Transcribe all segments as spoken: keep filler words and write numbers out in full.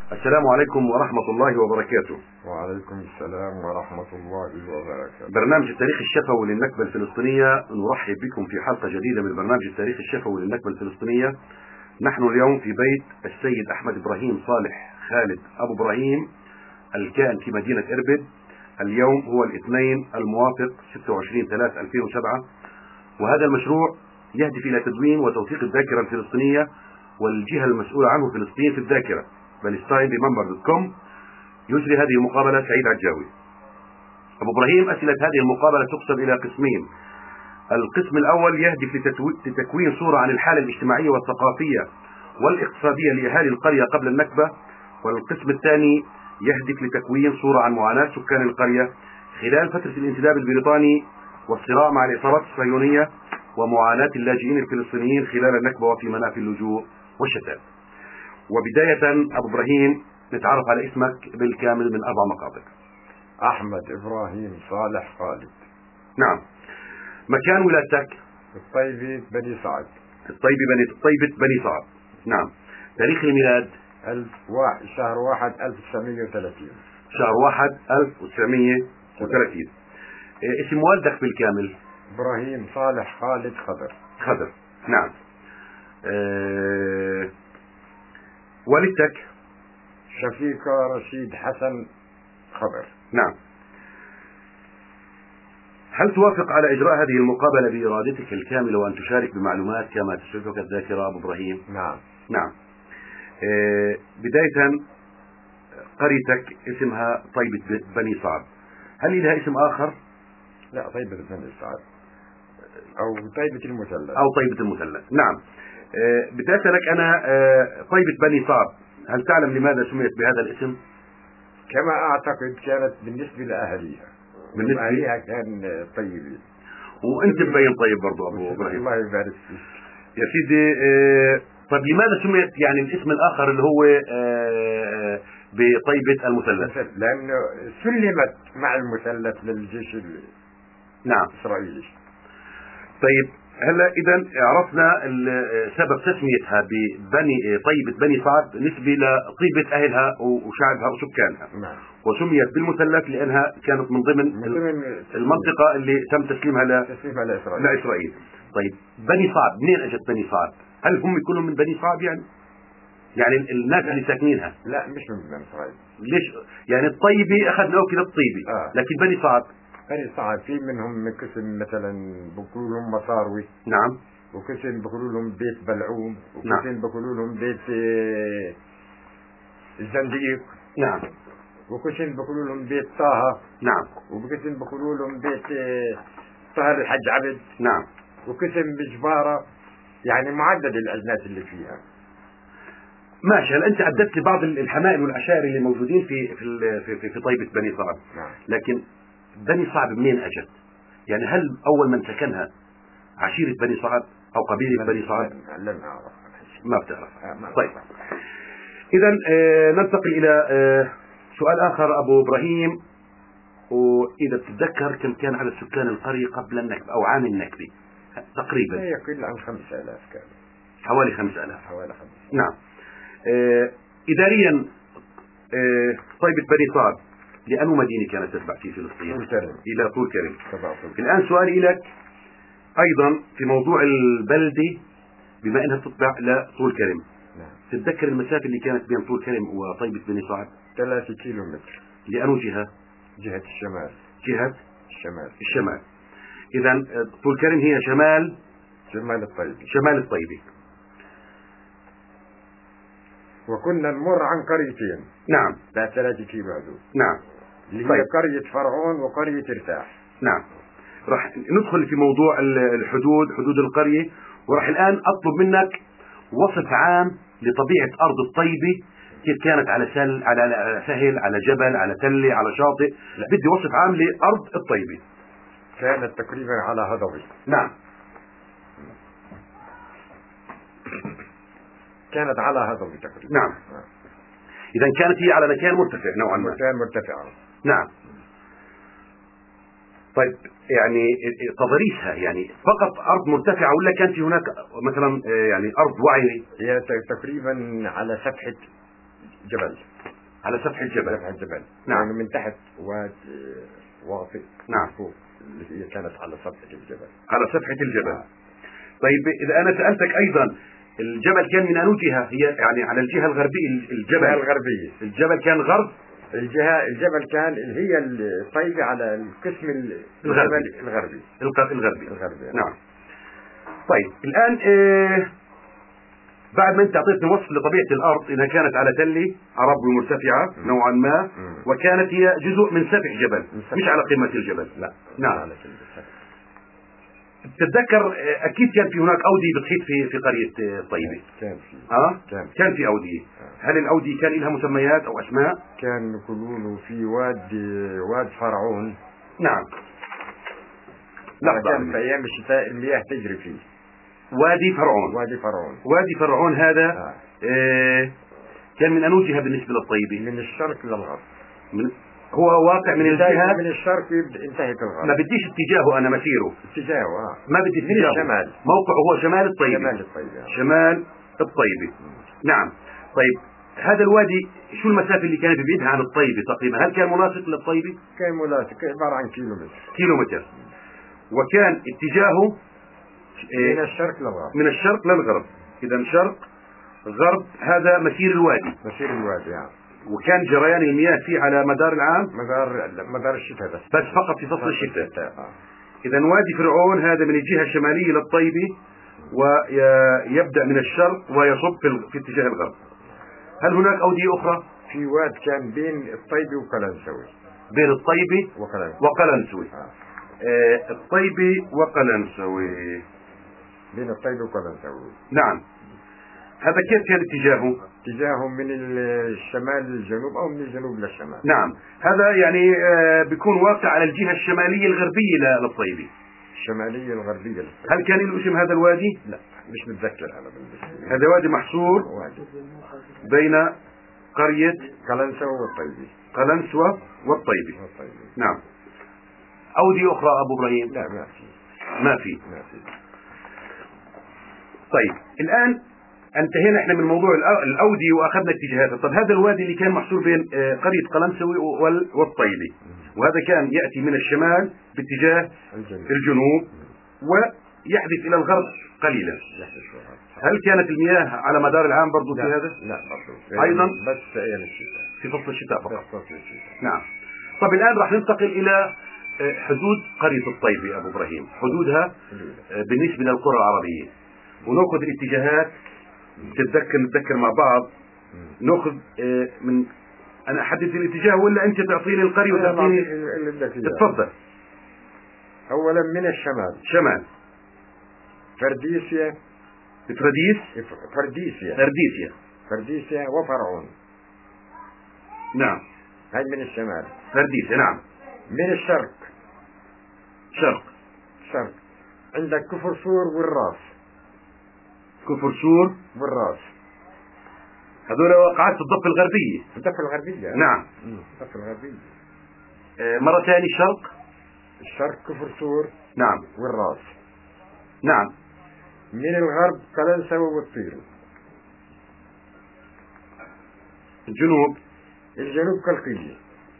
السلام عليكم ورحمة الله وبركاته. وعليكم السلام ورحمة الله وبركاته. برنامج التاريخ الشفوي للنكبة الفلسطينية، نرحب بكم في حلقة جديدة من برنامج التاريخ الشفوي للنكبة الفلسطينية. نحن اليوم في بيت السيد أحمد إبراهيم صالح خالد أبو إبراهيم الكائن في مدينة إربد. اليوم هو الاثنين الموافق ستة وعشرين ثلاثة ألفين وسبعة، وهذا المشروع يهدف إلى تدوين وتوثيق الذاكرة الفلسطينية، والجهة المسؤولة عنه فلسطين في الذاكرة فلسطين ريممبر دوت كوم. يجري هذه المقابلة سعيد عجاوي. أبو إبراهيم، أسئلة هذه المقابلة تقسم إلى قسمين. القسم الأول يهدف لتكوين صورة عن الحالة الاجتماعية والثقافية والاقتصادية لأهالي القرية قبل النكبة، والقسم الثاني يهدف لتكوين صورة عن معاناة سكان القرية خلال فترة الانتداب البريطاني والصراع مع العصابات الصهيونية ومعاناة اللاجئين الفلسطينيين خلال النكبة وفي منافي اللجوء والشتات. وبداية أبو إبراهيم، نتعرف على اسمك بالكامل من أربع مقاطع. أحمد إبراهيم صالح خالد. نعم. مكان ولادتك؟ الطيبة بني سعد. الطيبة بني طيبة بني سعد. نعم. تاريخ الميلاد؟ ألف واحد شهر واحد ألف وتسعمية وثلاثين. شهر واحد ألف وتسعمية وثلاثين. إيه اسم والدك بالكامل؟ إبراهيم صالح خالد خضر. خضر. نعم. أه... والدتك؟ شفيقة رشيد حسن خضر. نعم. هل توافق على إجراء هذه المقابلة بإرادتك الكاملة وأن تشارك بمعلومات كما تشرفك الذاكرة أبو إبراهيم؟ نعم. نعم. أه... بداية، قريتك اسمها طيبة بني سعد، هل لها اسم آخر؟ لا، طيبة بني سعد أو طيبة المثلث. أو طيبة المثلث. نعم. أه بدي أسألك أنا، أه طيبة بني سعد، هل تعلم لماذا سميت بهذا الاسم؟ كما أعتقد كانت بالنسبة لأهليها. بالنسبة لأهليها كان طيبين. وأنت مبين طيب برضو أبو إبراهيم. الله يبارك فيك يا سيدي. أه طيب لماذا سميت يعني الاسم الآخر اللي هو أه بطيبة المثلث؟ لأنه سلمت مع المثلث للجيش نعم. الإسرائيلي. طيب هلا إذا عرفنا سبب تسميتها ببني طيبة بني سعد نسبة لطيبة أهلها وشعبها وسكانها. نعم. وسميت بالمثلث لأنها كانت من ضمن, من ضمن المنطقة اللي تم تسليمها تسليمها لإسرائيل. لإسرائيل. طيب بني سعد منين أجت بني سعد؟ هل هم كلهم من بني سعد يعني؟ يعني الناس اللي ساكنينها؟ لا، مش من بني إسرائيل. ليش؟ يعني الطيبة أخذنا كذا الطيبة. آه. لكن بني سعد بني سعد في منهم من قسم مثلا بقولوا لهم مصاروي. نعم. وقسم بقولوا لهم بيت بلعوم. وقسم نعم. بقولوا لهم بيت الزنديق. نعم. وقسم بقولوا لهم بيت طه. نعم. وقسم بقولوا لهم بيت طاهر الحج عبد. نعم. وقسم بجبارة. يعني معدد الأجناس اللي فيها. ماشي. هل انت عددت لي بعض الحمائل والعشائر اللي موجودين في في في, في طيبة بني سعد. نعم. لكن بني سعد منين اجت؟ يعني هل اول من سكنها عشيرة بني سعد او قبيلة بني سعد؟ لم اعرف. ما بتعرف. آه طيب اذا آه ننتقل الى آه سؤال اخر ابو ابراهيم. واذا بتتذكر كم كان عدد سكان القرية قبل النكبة او عام النكبة تقريبا؟ لا يقل عن خمسة آلاف كان. حوالي خمسة آلاف. حوالي خمسة. نعم. آه إداريا، آه طيبة بني سعد لأنه مدينة كانت تتبع في فلسطين؟ طول كرم. إلى طول كرم. طول. الآن سؤالي لك أيضا في موضوع البلدة، بما أنها تتبع لطول كرم. نعم. تتذكر المسافة اللي كانت بين طول كرم وطيبة بني سعد؟ ثلاثة كيلو متر. لأنه جهة؟ جهة الشمال. جهة الشمال. الشمال. إذا طول كرم هي شمال شمال الطيبة. شمال الطيبة. وكنا نمر عن قريتين. نعم. بعد ثلاثة كيلو هذول. نعم. اللي طيب. هي قرية فرعون وقرية ارتاح. نعم. راح ندخل في موضوع الحدود، حدود القرية، وراح الآن أطلب منك وصف عام لطبيعة أرض الطيبة، كيف كانت على سل على سهل على جبل على تلة على شاطئ. لا. بدي وصف عام لأرض الطيبة. كانت تقريبا على هضبة. نعم. كانت على هضبة تقريبا. نعم. نعم. إذا كانت هي على مكان مرتفع نوعا ما. مكان مرتفع. نعم. طيب يعني تضاريسها يعني فقط أرض مرتفعة ولا كان في هناك مثلا يعني أرض وعرة؟ هي تقريبا على سفحة جبل. على سفح الجبل. سفح الجبل. نعم. يعني من تحت واد واطي. نعم. فوق اللي هي كانت على سفح الجبل. على سفحة الجبل. آه. طيب إذا أنا سألتك أيضا الجبل كان من أي جهة؟ هي يعني على الجهة الغربية. الجبل الجهة الغربية. الجبل كان غرب. الجهة الجبل كان اللي هي الطيبة على القسم الغربي. الغربي. الغربي. الغربي. نعم. طيب الآن آه بعد ما أنت أعطيتني وصف لطبيعة الأرض إنها كانت على تلة ربوة مرتفعة نوعا ما، مم. وكانت هي جزء من سفح جبل مش على قمة الجبل. لا. نعم. تتذكر اكيد كان في هناك اودية بتحيط في في قرية طيبة. كان في. اه كان, كان في اودية. هل الاودية كان لها مسميات او اسماء؟ كان يقولوا له في واد واد فرعون. نعم. لحظة. كان في ايام الشتاء المياه تجري فيه. وادي فرعون. وادي فرعون. وادي فرعون هذا آه. آه كان من انو جهة بالنسبة للطيبة؟ من الشرق للغرب. من هو واقع من الجهة من الشرق ينتهي في الغرب. ما بديش اتجاهه انا مسيره. اتجاهه اه. ما بدي اتجاهه. من الشمال. موقعه هو شمال الطيبة. شمال الطيبة. شمال الطيبة. نعم. طيب هذا الوادي شو المسافة اللي كان بيبعدها عن الطيبة تقريبا؟ هل كان ملاصق للطيبة؟ كان ملاصق عبارة عن كيلو متر. كيلو متر. وكان اتجاهه من الشرق للغرب. من الشرق للغرب. إذا شرق غرب هذا مسير الوادي. مسير الوادي يعني. وكان جريان المياه فيه على مدار العام. مدار مدار الشتاء بس. بس فقط في فصل الشتاء. الشتاء. آه. إذا وادي فرعون هذا من الجهة الشمالية للطيبة ويبدأ من الشرق ويصب في, في اتجاه الغرب. هل هناك أودية أخرى؟ في واد كان بين الطيبة وقلنسوي. بين الطيبة وقلنسوي. وقلنسوي. آه. آه الطيبة وقلنسوي. بين الطيبة وقلنسوي. نعم. هذا كيف كان اتجاهه؟ اتجاهه من الشمال للجنوب او من الجنوب للشمال. نعم. هذا يعني آه بيكون واقع على الجهة الشمالية الغربية للطيبة. الشمالية الغربية للطيبة. هل كان له اسم هذا الوادي؟ لا مش متذكر انا بالنسبة. هذا وادي محصور وادي. بين قرية قلنسوة والطيبة. قلنسوة والطيبة. والطيبة. نعم. أودية أخرى أبو إبراهيم؟ لا ما في. ما في. ما في. طيب الآن انتهينا احنا من موضوع الأودية وأخذنا اتجاهاته. طب هذا الوادي اللي كان محصور بين قرية قلنسوي والطيبة، وهذا كان يأتي من الشمال باتجاه الجنوب, الجنوب ويحدث إلى الغرب قليلا. هل كانت المياه على مدار العام برضو في هذا؟ لا برضو. أيضا بس في أيام الشتاء. في فصل الشتاء فقط. فصل الشتاء. نعم. طب الآن راح ننتقل إلى حدود قرية الطيبة أبو إبراهيم، حدودها بالنسبة للقرى العربية، ونأخذ الاتجاهات. تتذكر نتذكر مع بعض. نأخذ من أنا أحدد الاتجاه ولا أنت تعطيني القرية وتعطيني؟ تفضل. أولا من الشمال. شمال. فرديسيا. فرديس. فرديسيا. فرديسيا. فرديسيا وفرعون. نعم. هاي من الشمال. فرديسيا. نعم. من الشرق. شرق. شرق. عندك كفر سور والراس. كفر سور والراس. هذول واقعات في الضفة الغربية. في الضفة الغربية. نعم. الضفة الغربية. آه مرة ثانية الشرق. الشرق كفر سور. نعم. والراس. نعم. من الغرب قلنسوة والطيرو. الجنوب. الجنوب كالقية.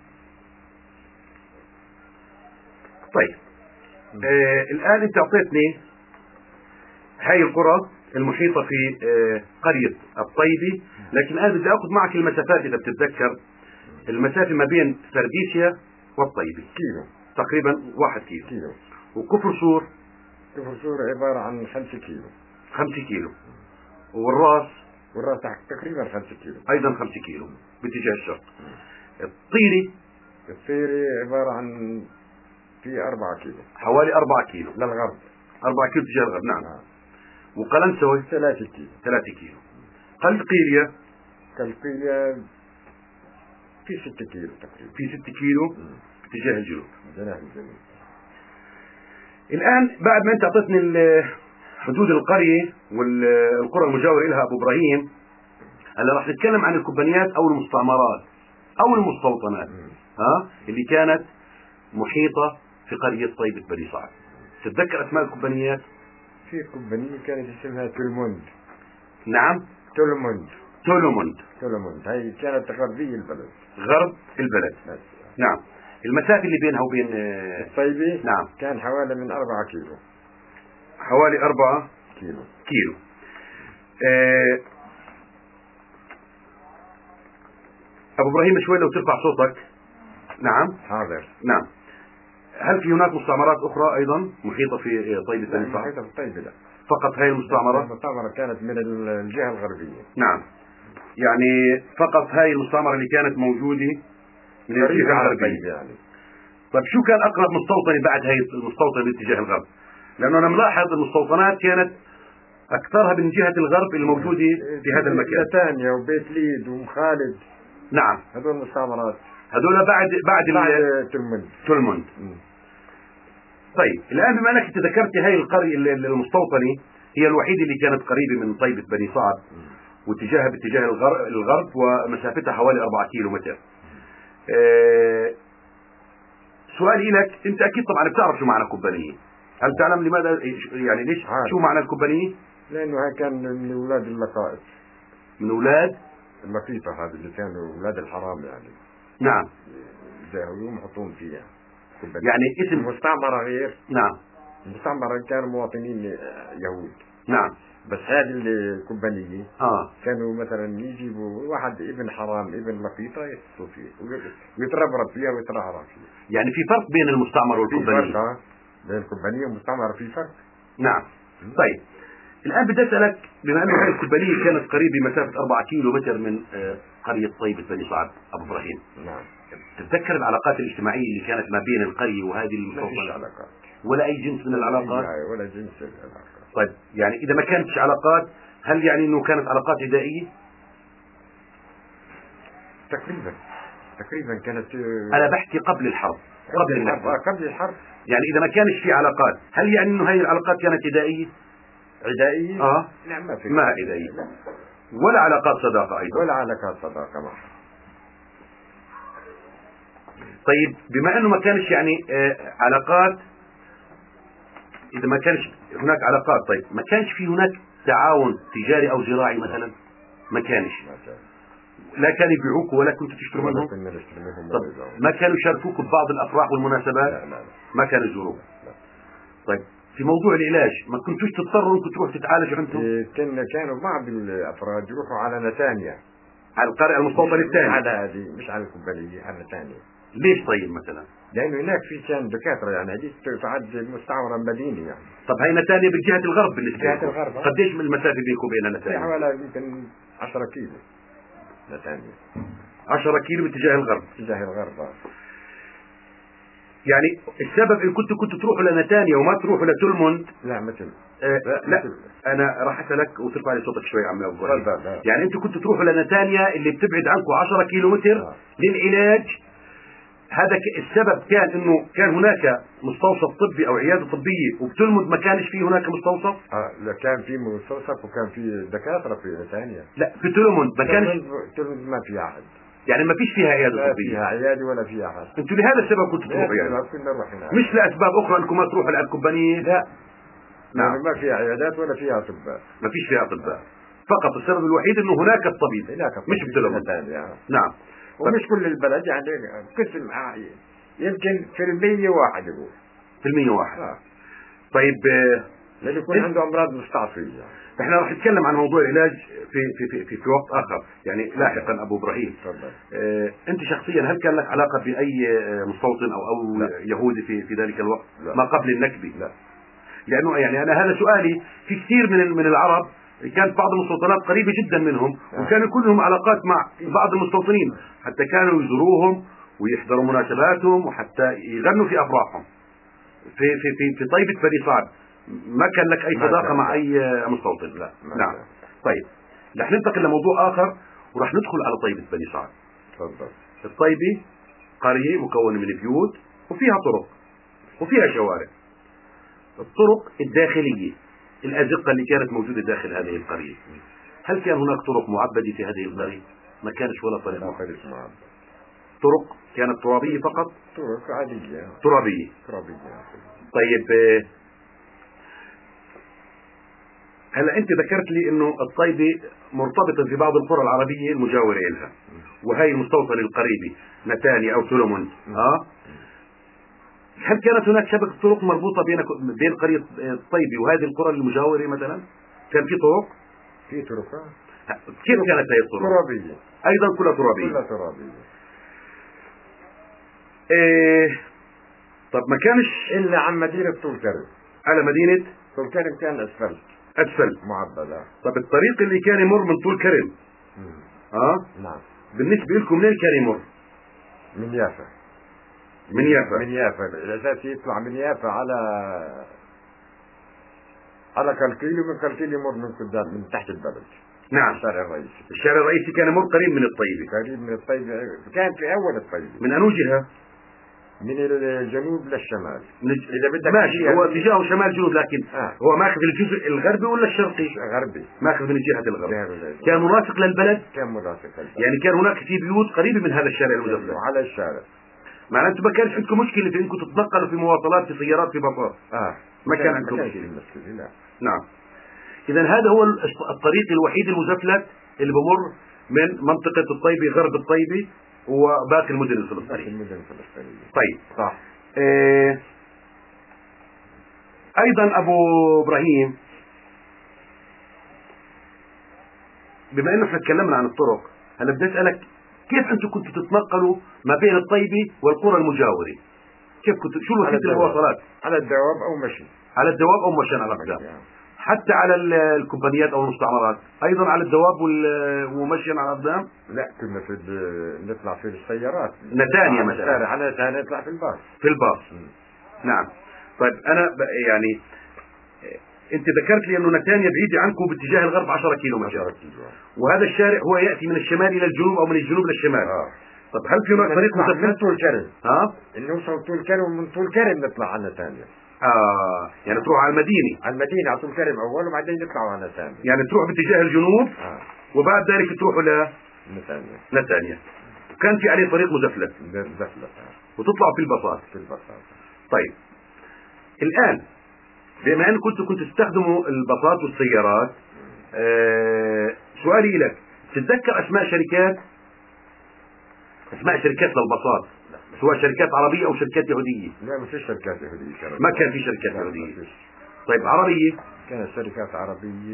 طيب آه الآن أنت أعطيتني هاي القرى المحيطة في آه قرية الطيبة، لكن الآن بدي أخذ معك المسافات. إذا بتتذكر المسافة ما بين فرديسيا والطيبة كيلو تقريبا واحد كيلو. كيلو. وكفر سور. كفر سور عبارة عن خمسة كيلو. خمسة كيلو. والراس. والراس تقريبا خمسة كيلو. أيضا خمسة كيلو باتجاه الشرق. الطيري. الطيري عبارة عن في أربعة كيلو. حوالي أربعة كيلو للغرب. أربعة كيلو تجاه الغرب. نعم. آه. وقلنسوي ثلاثة كيلو. ثلاثة كيلو. قلقيلية. قلقيلية في ستة كيلو تقريبا. في ستة كيلو باتجاه الجنوب. جناح الجنوب. الآن بعد ما أنت أعطيتني حدود القرية والقرى المجاورة لها أبو إبراهيم، هلا راح نتكلم عن الكوبانيات أو المستعمرات أو المستوطنات ها اللي كانت محيطة في قرية طيبة بني صعب. تتذكر أسماء الكوبانيات؟ في كوبانية كانت اسمها تولموند. نعم. تولموند. تولموند. تولموند هي كانت غربية البلد. غرب البلد. بس. نعم. المسافة اللي بينها وبين آه الطيبة نعم كان حوالي من أربعة كيلو. حوالي أربعة كيلو. كيلو. آه أبو إبراهيم شوي لو ترفع صوتك. نعم. حاضر. نعم. هل في هناك مستعمرات أخرى أيضا محيطة في طيبة بني صعب؟ محيطة في الطيبة لا. فقط هاي المستعمرة؟ المستعمرة كانت من الجهة الغربية. نعم. يعني فقط هاي المستعمرة اللي كانت موجودة من الجهة الغربية يعني. طيب شو كان أقرب مستوطنة بعد هاي المستوطنة باتجاه الغرب؟ لأنه أنا ملاحظ المستوطنات كانت أكثرها من جهة الغرب الموجودة في هذا المكان. نتانيا وبيت ليد ومخالد. نعم. هذول المستعمرات. هذول بعد بعد بعد تلمند. تلمند. طيب الآن بما أنك ذكرت هاي القرية المستوطنة هي الوحيدة اللي كانت قريبة من طيبة بني صعب واتجاهها باتجاه الغرب, الغرب ومسافتها حوالي أربعة كيلو متر. أه سؤالي لك، أنت أكيد طبعا بتعرف شو معنى كوبانية. هل تعلم لماذا يعني ليش عارف. شو معنى الكوبانية؟ لأنه هاي كان من أولاد اللقائط. من أولاد اللقيطة هذه اللي كانوا أولاد الحرام يعني. نعم. جاهلون محطون فيها. يعني اسم المستعمرة غير. نعم. المستعمرة كانوا مواطنين يهود. نعم. بس هذه الكوبانية آه. كانوا مثلا يجيبوا واحد ابن حرام ابن لقيطة يحطوا فيه ويتربرب فيها ويترعرع فيها. يعني في فرق بين المستعمر والكوبانية. في فرق بين الكوبانية والمستعمرة في فرق. نعم. طيب الآن بدي أسألك بما أنه هذه الكوبانية كانت قريبة مسافة أربعة كيلو متر من قرية طيبة بني صعب أبو إبراهيم. نعم. تتذكر العلاقات الاجتماعية اللي كانت ما بين القرية وهذه المستوطنة؟ ما فيش علاقات. ولا أي جنس من العلاقات؟ ولا جنس من العلاقات. طيب يعني إذا ما كانتش علاقات هل يعني أنه كانت علاقات عدائية؟ تقريبا تقريبا كانت. أنا بحكي قبل الحرب. قبل الحرب. قبل الحرب. يعني إذا ما كانش في علاقات هل يعني أنه هذه العلاقات كانت عدائية؟ عدائية؟ آه. لا ما في. ما عدائية. ولا علاقات صداقة أيضا. ولا علاقات صداقة معها. طيب بما أنه ما كانش يعني آه علاقات، إذا ما كانش هناك علاقات طيب ما كانش في هناك تعاون تجاري أو زراعي مثلا؟ ما كانش. لا كانوا يبيعوك ولا كنتوا تشتروا منهم؟ طب ما كانوا يشاركوك ببعض الأفراح والمناسبات؟ لا لا لا. ما كانوا يزوروك. طيب في موضوع العلاج ما كنتوش تضطروا انكم تروحوا تتعالجوا عندهم؟ كان كانوا بعض الافراد يروحوا على نتانيا، على القرية المستوطن الثاني، على هذه مش على الكوبانية، على نتانيا. ليش طيب مثلا؟ لانه هناك في كان دكاتره يعني هذيك تعد المستعمره المدينه يعني. طب هي نتانيا بجهه الغرب بالنسبه جهه الغرب. قديش من المسافه بينكم وبين نتانيا؟ حوالي يمكن عشرة كيلو نتانيا. عشرة كيلو باتجاه الغرب. اتجاه الغرب. يعني السبب ان كنتوا كنتوا تروحوا لنتانيا وما تروحوا لتولموند؟ لا مثل آه لا, لا. مثل. انا راح اسالك وترفع لي صوتك شوي عم ابو ابراهيم. يعني انتوا كنتوا تروحوا لنتانيا اللي بتبعد عنكم عشرة كيلو متر آه. للعلاج. هذا السبب كان انه كان هناك مستوصف طبي او عياده طبيه، وبتلمد ما كانش في هناك مستوصف؟ اه لا كان في مستوصف وكان في دكاتره في ثانيه. لا في تلمد ما كانش. تلمد ما في احد. يعني ما فيش فيها عياده لا طبيه. فيها عياده ولا فيها احد. انتوا لهذا السبب كنتوا تروحوا يعني؟ كنا نروح هناك. مش لاسباب اخرى انكم ما تروحوا للكوبانيه؟ لا. نعم. يعني ما فيها عيادات ولا فيها اطباء. ما فيش فيها اطباء. فقط السبب الوحيد انه هناك الطبيب. هناك الطبيب. مش بتلمد. يعني. نعم. ومش كل البلد يعني قسم عائل. يمكن في المية واحد يقول. في المية واحد. آه. طيب لأنه يكون إيه؟ عنده أمراض مستعصية. احنا راح نتكلم عن موضوع العلاج في في في في, في وقت آخر يعني لاحقا أبو إبراهيم. اه أنت شخصيا هل كان لك علاقة بأي مستوطن أو أو لا. يهودي في في ذلك الوقت؟ لا. ما قبل النكبة؟ لا. لأنه يعني أنا هذا سؤالي، في كثير من من العرب كانت بعض المستوطنات قريبة جدا منهم لا. وكان يكون لهم علاقات مع بعض المستوطنين، حتى كانوا يزوروهم ويحضروا مناسباتهم وحتى يغنوا في أفراحهم. في في في في طيبة بني صعب ما كان لك أي صداقة مع أي مستوطن؟ لا. نعم. طيب رح ننتقل لموضوع آخر ورح ندخل على طيبة بني صعب. تفضل. الطيبة قرية مكونة من بيوت وفيها طرق وفيها شوارع. الطرق الداخلية الأزقة اللي كانت موجودة داخل هذه القرية، هل كان هناك طرق معبدة في هذه القرية؟ ما كانش ولا طريق معبد. طرق كانت ترابية فقط؟ طرق عادية. ترابية. ترابية. طيب هلا انت ذكرت لي انه الطيبه مرتبطه في بعض القرى العربيه المجاوره لها، وهي المستوطن القريبي نتانيا او سولومون. اه هل كانت هناك شبكه طرق مربوطه بين بين قريه الطيبه وهذه القرى المجاوره مثلا؟ كان في طرق؟ في طرق. كيف كانت هذه الطرق؟ ترابيه ايضا كلها ترابيه. كلها ترابيه. إيه طب ما كانش الا عن مدينه طول كرم. على مدينه طول كرم كان اسفل اسفل معبده. طب الطريق اللي كان يمر من طول كرم اه نعم بالنسبه لكم منين كان يمر؟ من يافا. من يافا. من يافا الاساس يطلع من يافا على على كالكيل، ومن كالكيل يمر من قدام من تحت البلد. نعم. الشارع الرئيسي. الشارع الرئيسي كان يمر قريب من الطيبه. قريب من الطيبه، كان في اول الطيبه. من انو جهه؟ من الجنوب للشمال. من الج... اذا بدك ماشي، هو اتجاهه شمال جنوب، لكن آه. هو ماخذ الجزء الغربي ولا الشرقي؟ غربي. ماخذ من جهه الغرب. جهة كان مرافق للبلد؟ كان مرافق للبلد. يعني كان هناك في بيوت قريبه من هذا الشارع المجفف. على الشارع. معناته ما كانش عندكم مشكله في انكم تتنقلوا في مواصلات في سيارات في باصات. اه ما كان عندكم مشكله. مشكله لا. نعم. اذا هذا هو الطريق الوحيد المزفلت اللي بمر من منطقه الطيبه غرب الطيبه وباقي المدن الفلسطينيه. باقي المدن الفلسطينيه. طيب. صح. إيه ايضا ابو ابراهيم، بما انه احنا تكلمنا عن الطرق، هلا بدي اسالك كيف انتم كنتوا تتنقلوا ما بين الطيبه والقرى المجاوره؟ كيف كنتوا شو وسيله المواصلات؟ على الدواب او مشي. على الدواب او مشي على الاقدام. حتى على الكومبانيات او المستعمرات ايضا على الدواب ومشيا على الاقدام؟ لا كنا في نطلع في السيارات. نتانيا مثلا. على نتانيا نطلع في الباص. في الباص. نعم. طيب انا يعني انت ذكرت لي انه نتانيا بعيده عنكم باتجاه الغرب عشرة كيلو متر، وهذا الشارع هو ياتي من الشمال الى الجنوب او من الجنوب للشمال. آه. طب هل في هناك طريق مزفلت من طول كرم؟ ها؟ نوصل طول كرم ومن طول كرم نطلع على نتانيا. اه يعني تروح على المدينه. على المدينه على طول كرم اول، وبعدين نطلعوا على نتانيا. يعني تروح باتجاه الجنوب. آه. وبعد ذلك تروحوا ل نتانيا. نتانيا. وكان في عليه طريق مزفلت. مزفلت. وتطلعوا في الباصات. في الباصات. طيب الان بما ان كنتوا كنتوا تستخدموا الباصات والسيارات، آه سؤالي لك، تتذكر اسماء شركات اسماء شركات للباصات، سواء شركات عربيه او شركات يهوديه؟ لا ما فيش شركات يهوديه كانت. ما كان في شركات يهوديه. طيب عربيه؟ كانت شركات عربيه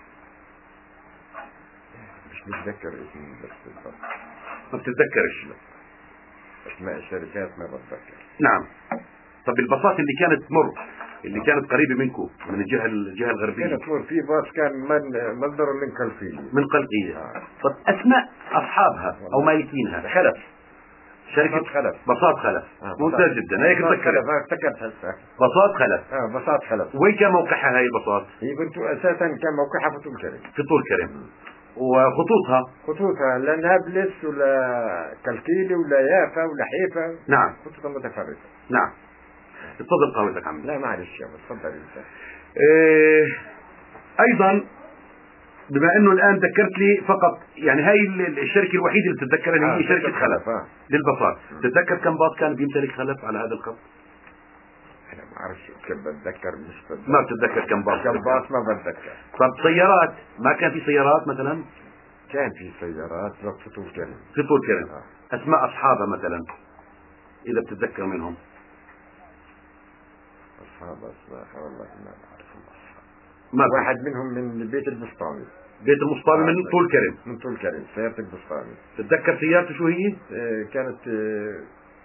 مش متذكر اسم بس بالضبط. ما بتتذكرش اسماء الشركات ما بتذكر. نعم. طب الباصات اللي كانت تمر اللي كانت قريبه منكم من الجهه الجهه الغربيه كانت تمر في باص كان من مصدر من قلقيه. من قلقيه. آه. طب اسماء اصحابها او مالكينها؟ خلف. شركه خلف. باصات خلف. آه. ممتاز جدا. هيك تذكرت. افتكرت هسه. باصات خلف. اه باصات خلف. وين كان موقعها هاي الباصات؟ هي كنت اساسا كان موقعها في طول كرم. في طول كرم. وخطوطها؟ خطوطها لا نابلس ولا كالكيلي ولا يافا ولا حيفا. نعم. خطوطها متفرقه. نعم. اتفضل قهوتك عمي. لا معلش يا اتفضل انت. إيه ايضا بما انه الان ذكرت لي فقط يعني هاي الشركه الوحيده اللي بتتذكرها اللي هي آه شركه خلف. آه. للباصات. تتذكر كم باص كان بيمتلك خلف على هذا الخط؟ انا ما اعرفش كم بتذكر مش بتذكر. ما بتتذكر كم باص؟ كم باص ما بتذكر. طب سيارات ما كان في سيارات مثلا؟ كان في سيارات بس في طول كرم. في طول كرم. آه. اسماء اصحابها مثلا اذا بتتذكر منهم؟ اصحاب اسماء والله ما بعرفهم اصحاب. ما واحد منهم من بيت البسطامي. بيت المسطامي. آه. من طول كرم. من طول كرم سيارة البسطامي. تتذكر سيارته شو هي؟ آه كانت آه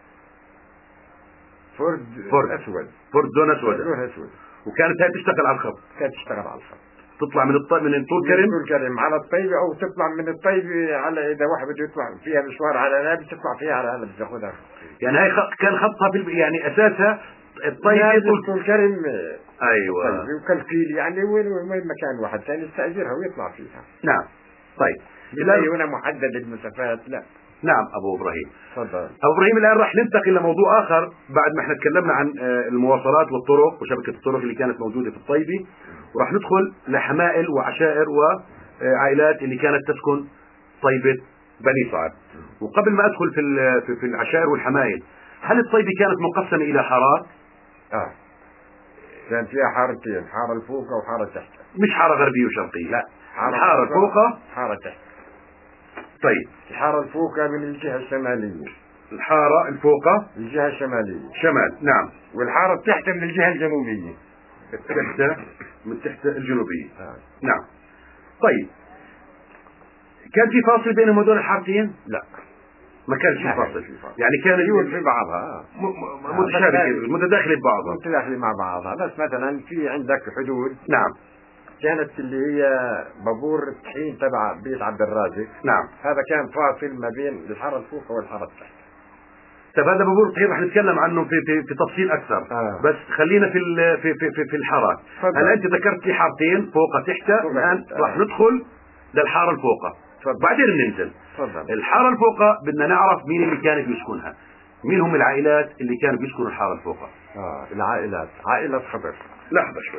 فورد فورد اسود. فورد لون اسود. لون اسود. وكانت هاي تشتغل على الخط. كانت تشتغل على الخط. تطلع من الط... من طول كرم. من طول كرم على الطيبة او تطلع من الطيبة على اذا واحد بده يطلع فيها مشوار على نابل تطلع فيها على نابل تاخذها. يعني هاي خ... كان خطها في الب... يعني اساسها الطيبة طول طول كرم. ايوه. وكالكيل يعني وين وين مكان واحد ثاني يستاجرها ويطلع فيها. نعم. طيب. لا هنا محدد المسافات لا. نعم ابو ابراهيم. تفضل. ابو ابراهيم الان راح ننتقل لموضوع اخر بعد ما احنا تكلمنا عن المواصلات والطرق وشبكه الطرق اللي كانت موجوده في الطيبه، وراح ندخل لحمائل وعشائر وعائلات اللي كانت تسكن طيبه بني سعد. وقبل ما ادخل في في العشائر والحمائل، هل الطيبه كانت مقسمه الى حارات؟ اه كان فيها حارتين، حاره الفوق وحاره تحت. مش حاره غربيه وشرقيه، لا، الحاره الفوقى حاره تحت. طيب الحاره الفوقى من الجهه الشماليه. الحاره الفوقى الجهه الشماليه شمال، نعم. والحاره التحت من الجهه الجنوبيه. التحت من تحت الجنوبيه، آه. نعم. طيب كان في فاصل بينهم هذول الحارتين؟ لا، ما كانش في فاصل، يعني كان يود في بعضها متشابكه متداخله ببعضها، متداخله مع بعضها. بس مثلا في عندك حدود، نعم، كانت اللي هي بابور الطحين تبع بيت عبد الرازق، نعم، هذا كان فاصل ما بين الحاره الفوقى والحاره التحت. طيب هذا بابور الطحين رح نتكلم عنه في في, في تفصيل اكثر. آه. بس خلينا في ال في في في, في الحارات. هلا انت ذكرت لي حارتين فوق تحت، الان رح ندخل للحاره الفوقى بعدين بننزل. الحاره الفوقى بدنا نعرف مين اللي كانوا بيسكنها، مين هم العائلات اللي كانوا بيسكنوا الحاره الفوقى. اه العائلات، عائله خضر. لحظه شوي،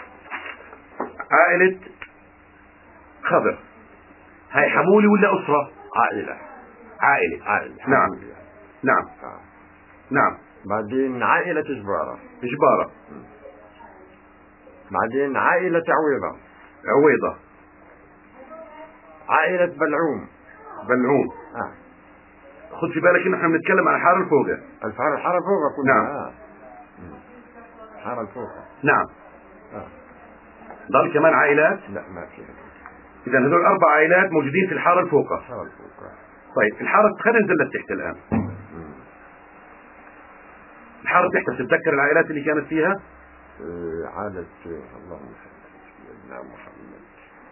عائله خضر هاي حمولي ولا اسره؟ عائله عائله عائله نعم نعم آه. نعم. بعدين عائله جباره جباره، بعدين عائله عويضه عويضه، عائله بلعوم بلعوم. اه خذ في بالك انه احنا بنتكلم عن الحاره الفوقى. الحاره الحاره الفوقى كلها. نعم آه. الحاره الفوقى نعم. آه. ضل كمان عائلات؟ لا ما في. اذا هذول اربع عائلات موجودين في الحاره الفوقى. الحاره الفوقى. طيب الحاره خلينا ننزل لتحت الان. مم. الحاره تحت بتتذكر العائلات اللي كانت فيها؟ آه عائله اللهم صل على سيدنا محمد.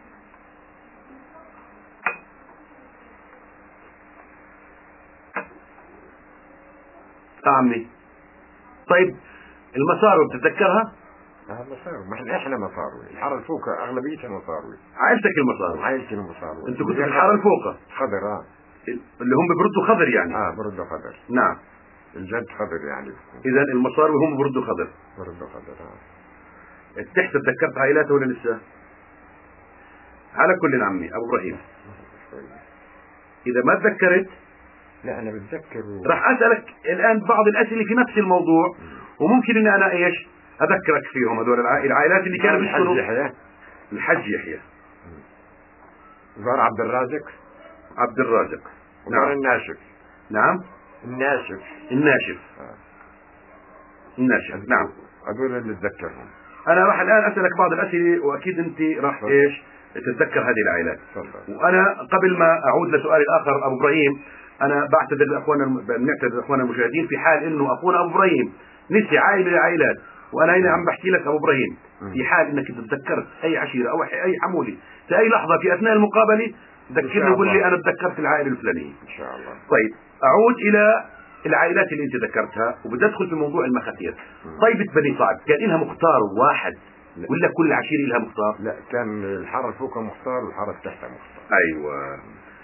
عمي طيب المصاروي بتتذكرها؟ اه مصاروي، ما احنا احنا مصاروي، الحاره الفوقى اغلبيتها مصاروي. عائلتك المصاروي؟ عائلتي المصاروي. انتوا كنتوا في الحاره الفوقى؟ خضر اه اللي هم ببردوا خضر يعني؟ اه بردوا خضر. نعم الجد خضر يعني. اذا المصاروي هم بردوا خضر. بردوا خضر اه. التحت تذكرت عائلاته ولا لسه؟ على كل عمي ابو ابراهيم اذا ما تذكرت لا انا بتذكر و... راح اسالك الان بعض الاسئله في نفس الموضوع، وممكن اني انا ايش اذكرك فيهم هذول العائلات اللي كانوا بيسكنوا. الحج يحيى. الحج يحيى. دار عبد الرازق. عبد الرازق. ودار نعم. الناشف. نعم. الناشف. الناشف. آه. الناشف. نعم. هذول اللي اتذكرهم. انا راح الان اسالك بعض الاسئله واكيد انت راح ايش تتذكر هذه العائلات. صدق. وانا قبل ما اعود لسؤالي الاخر ابو ابراهيم، انا بعتذر لاخواننا بنعتذر لاخواننا المشاهدين في حال انه اخونا ابو ابراهيم نسي عائله من العائلات، وانا هنا عم بحكي لك ابو ابراهيم في حال انك تتذكرت اي عشيره او اي حمولي في اي لحظه في اثناء المقابله ذكرني وقول لي انا تذكرت العائله الفلانيه ان شاء الله. طيب اعود الى العائلات اللي انت ذكرتها وبدي ادخل في موضوع المخاتير. طيبة بني صعب كان لها مختار واحد لا. ولا كل عشيره لها مختار؟ لا كان الحاره الفوق مختار والحاره التحت مختار. ايوه.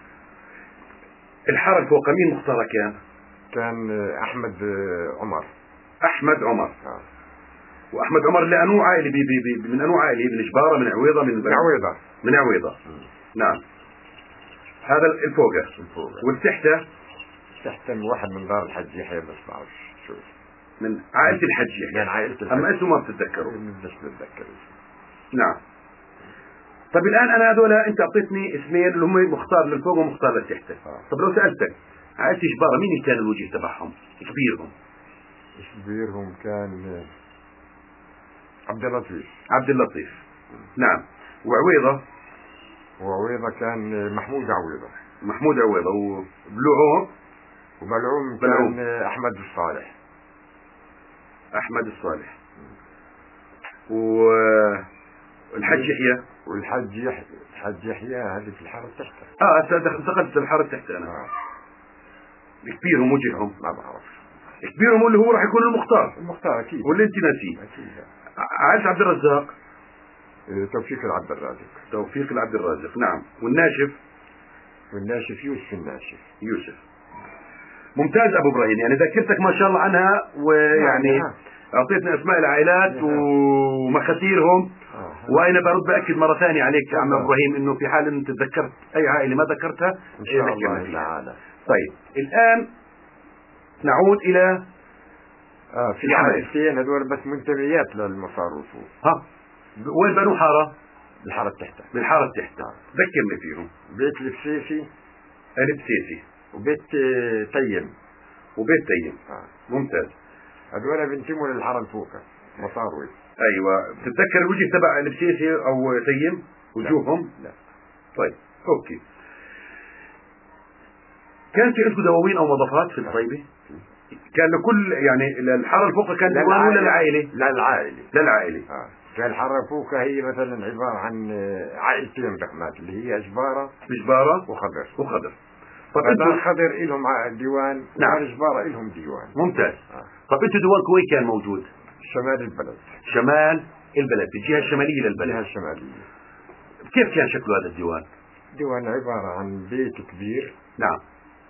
الحاره الفوق مين مختاره كان؟ كان احمد عمر. احمد عمر. آه. واحمد عمر لانه عائله بي بي بي من انواع عائله من جباره من عويضه من من عويضه من عويضه. نعم. هذا الفوقه. الفوقه. والتحته؟ تحت واحد من دار الحج يحيى بس بعرف شو من عائله الحج يحيى. من عائله الحج. اما اسمه ما بتتذكره. مش بتذكر. نعم. طب الان انا هذول انت اعطيتني اسمين اللي هم مختار للفوق ومختار للتحت. آه. طب لو سالتك عائله جباره مين اللي كان الوجه تبعهم؟ كبيرهم. كبيرهم كان عبد اللطيف. عبد اللطيف. نعم. وعويضه؟ وعويضه كان محمود عويضه. محمود عويضه. وبلوعوم؟ وبلعوم كان احمد الصالح. احمد الصالح. والحج يحيى؟ والحج يحيى. الحج يحيى هذه في الحاره التحت. اه انتقلت الحاره التحت انا. آه. كبيرهم وجههم؟ ما بعرف. كبيرهم اللي هو راح يكون المختار. المختار اكيد. واللي انت ناسيه. اكيد. عائلة عبد الرزاق؟ توفيق العبد الرازق. توفيق العبد الرازق. نعم. والناشف؟ والناشف يوسف الناشف. يوسف. ممتاز ابو ابراهيم، يعني ذاكرتك ما شاء الله عنها، ويعني اعطيتنا اسماء العائلات ومخاتيرهم. آه. وانا برد باكد مره ثانيه عليك يا عم ابراهيم انه في حال انت تذكرت اي عائله ما ذكرتها ان شاء الله تعالى. طيب الان نعود الى اه في عائلتين هذول بس منتميات للمصاروف. ها وين بنو حاره؟ الحارة تحتها. بالحارة تحتها. آه. ذكرني فيهم. بيت البسيسي. البسيسي. وبيت تيم. وبيت تيم. آه. ممتاز. هذول بنتموا للحارة الفوكة مصاروي. ايوه بتتذكر الوجه تبع البسيسي او تيم وجوههم؟ لا. لا. طيب اوكي. كان في عندكم دواوين او مضافات في الطيبة؟ كان لكل يعني الحارة الفوكة كان ديوان ولا العائلة؟ لا العائلة. للعائلة. آه. كان الحارة الفوكة هي مثلا عبارة عن عائلتين رقمات اللي هي جبارة. جبارة وخضر. وخضر. طب انتم خضر إلهم ديوان. نعم. جبارة إلهم ديوان. ممتاز. آه. طب انتوا ديوانكم وين كان موجود؟ شمال البلد. شمال البلد الجهة الشمالية للبلد. الجهة الشمالية. كيف كان شكل هذا الديوان؟ ديوان عبارة عن بيت كبير. نعم.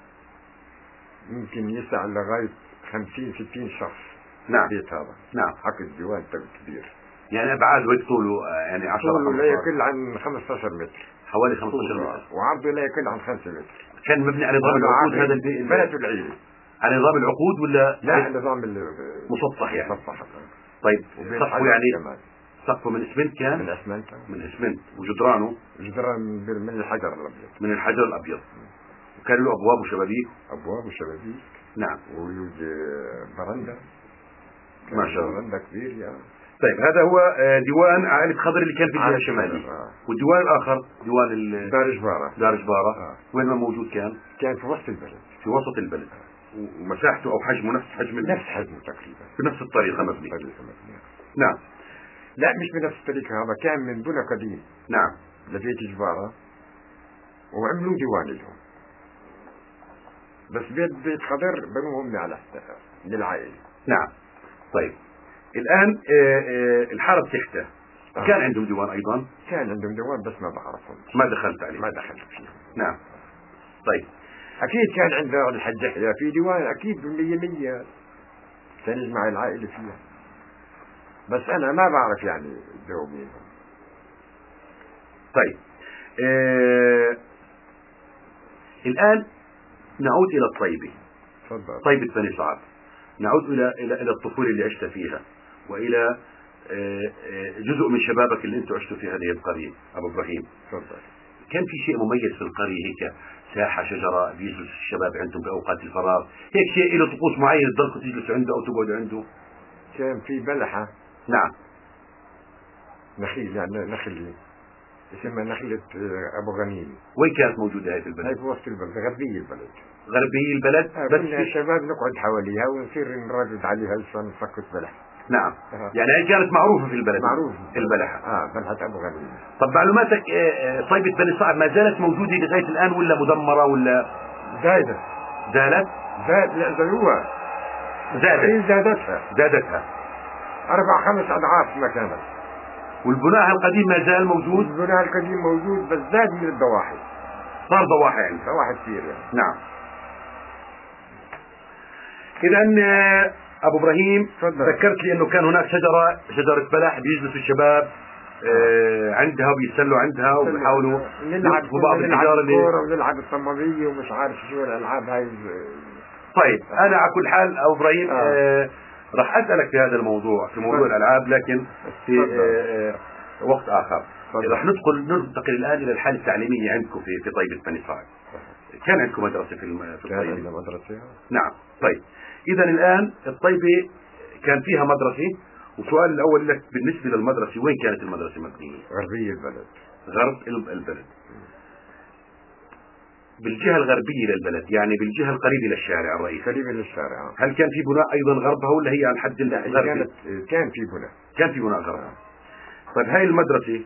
ممكن يسع لغاية خمسين ستين شخص. نعم. بيت هذا. نعم. حق الديوان كبير. يعني ابعاده هيك طوله يعني عشرة طوله لا يقل عن خمسة عشر متر. حوالي خمسة عشر متر. وعرضه لا يقل عن خمسة متر. كان مبني على نظام العقود هذا البيت؟ بنت العيلة. على نظام العقود ولا؟ لا نظام مسطح يعني. مسطح. طيب سقفه يعني سقفه من اسمنت كان؟ من اسمنت. من اسمنت. وجدرانه؟ جدران من الحجر الابيض. من الحجر الابيض. وكان له ابواب وشبابيك؟ ابواب وشبابيك. نعم. ويوجد برندة. ما شاء الله. برندة كبير يعني. طيب هذا هو ديوان عائلة خضر اللي كان في الجهة الشمالية. آه. والديوان الآخر ديوان ال دار جبارة. دار جبارة. آه. وين ما موجود كان؟ كان في وسط البلد. في وسط البلد. آه. ومساحته أو حجمه نفس حجم نفس حجمه تقريبا. بنفس الطريقة مبني. نعم. لا مش بنفس الطريقة، هذا كان من بنى قديم. نعم. لبيت جبارة وعملوا ديوان لهم. بس بيت بيت خضر بنوهم على للعائلة. نعم. طيب الآن آآ آآ الحارة تحته آه. كان عندهم ديوان أيضا؟ كان عندهم ديوان بس ما بعرفهم. ما دخلت عليه. ما دخلت فيه. نعم. طيب أكيد كان عنده الحج يحيى في ديوان أكيد بالمية مية كان يجمع العائلة فيها، بس أنا ما بعرف يعني دومينهم. طيب آه الآن نعود إلى الطيبة. تفضل. طيبة بني سعد. نعود إلى إلى إلى الطفولة اللي عشت فيها، وإلى جزء من شبابك اللي أنتم عشتوا في هذه القرية أبو إبراهيم. تفضل. كان في شيء مميز في القرية هيك، ساحة شجرة بيجلس الشباب عندهم بأوقات الفراغ، هيك شيء له طقوس معين تضلكم تجلسوا عنده أو تقعدوا عنده؟ كان في بلحة. نعم. نخيل يعني نخل اسمها نخلة أبو غنيم. وين كانت موجودة هاي في البلد؟ هاي في وسط البلد، غربي البلد. غربي البلد. آه بس كنا الشباب نقعد حواليها ونصير نردد عليها لسان نسكت بلح. نعم. آه. يعني هي كانت معروفة في البلد. معروفة. البلحة. اه بلحة أبو غنيم. طب معلوماتك طيبة بني صعب ما زالت موجودة لغاية الآن ولا مدمرة ولا؟ زايدة. زالت؟ زاد لا زادوها. زادت. زادتها. زادتها. أربع خمس أضعاف ما كانت. والبناء القديم ما زال موجود؟ البناء القديم موجود بس زاد من الضواحي. صار ضواحي يعني. ضواحي كثير يعني. نعم. إذا أبو إبراهيم ذكرت لي أنه كان هناك شجرة شجرة بلح بيجلس الشباب آه عندها وبيتسلوا عندها وبيحاولوا يوقفوا بعض الحجارة اللي ونلعب الطماطمية ومش عارف شو الألعاب هاي. طيب أنا على كل حال أبو إبراهيم آه. آه راح أسألك في هذا الموضوع في موضوع الألعاب لكن في آه وقت آخر. راح ندخل ننتقل الآن إلى الحالة التعليمية عندكم في في طيبة بني صعد. كان عندكم مدرسة في في الطيبة؟ كان عندنا مدرسة. نعم. طيب إذا الآن الطيبة كان فيها مدرسة، والسؤال الأول لك بالنسبة للمدرسة وين كانت المدرسة مبنية؟ غربية البلد. غرب البلد. بالجهة الغربية للبلد يعني بالجهة القريبة للشارع الرئيسي. قريبة للشارع. هل كان في بناء أيضا غربها ولا هي على الحد الغربي؟ كانت كان في بناء. كان في بناء غربها. طيب هاي المدرسة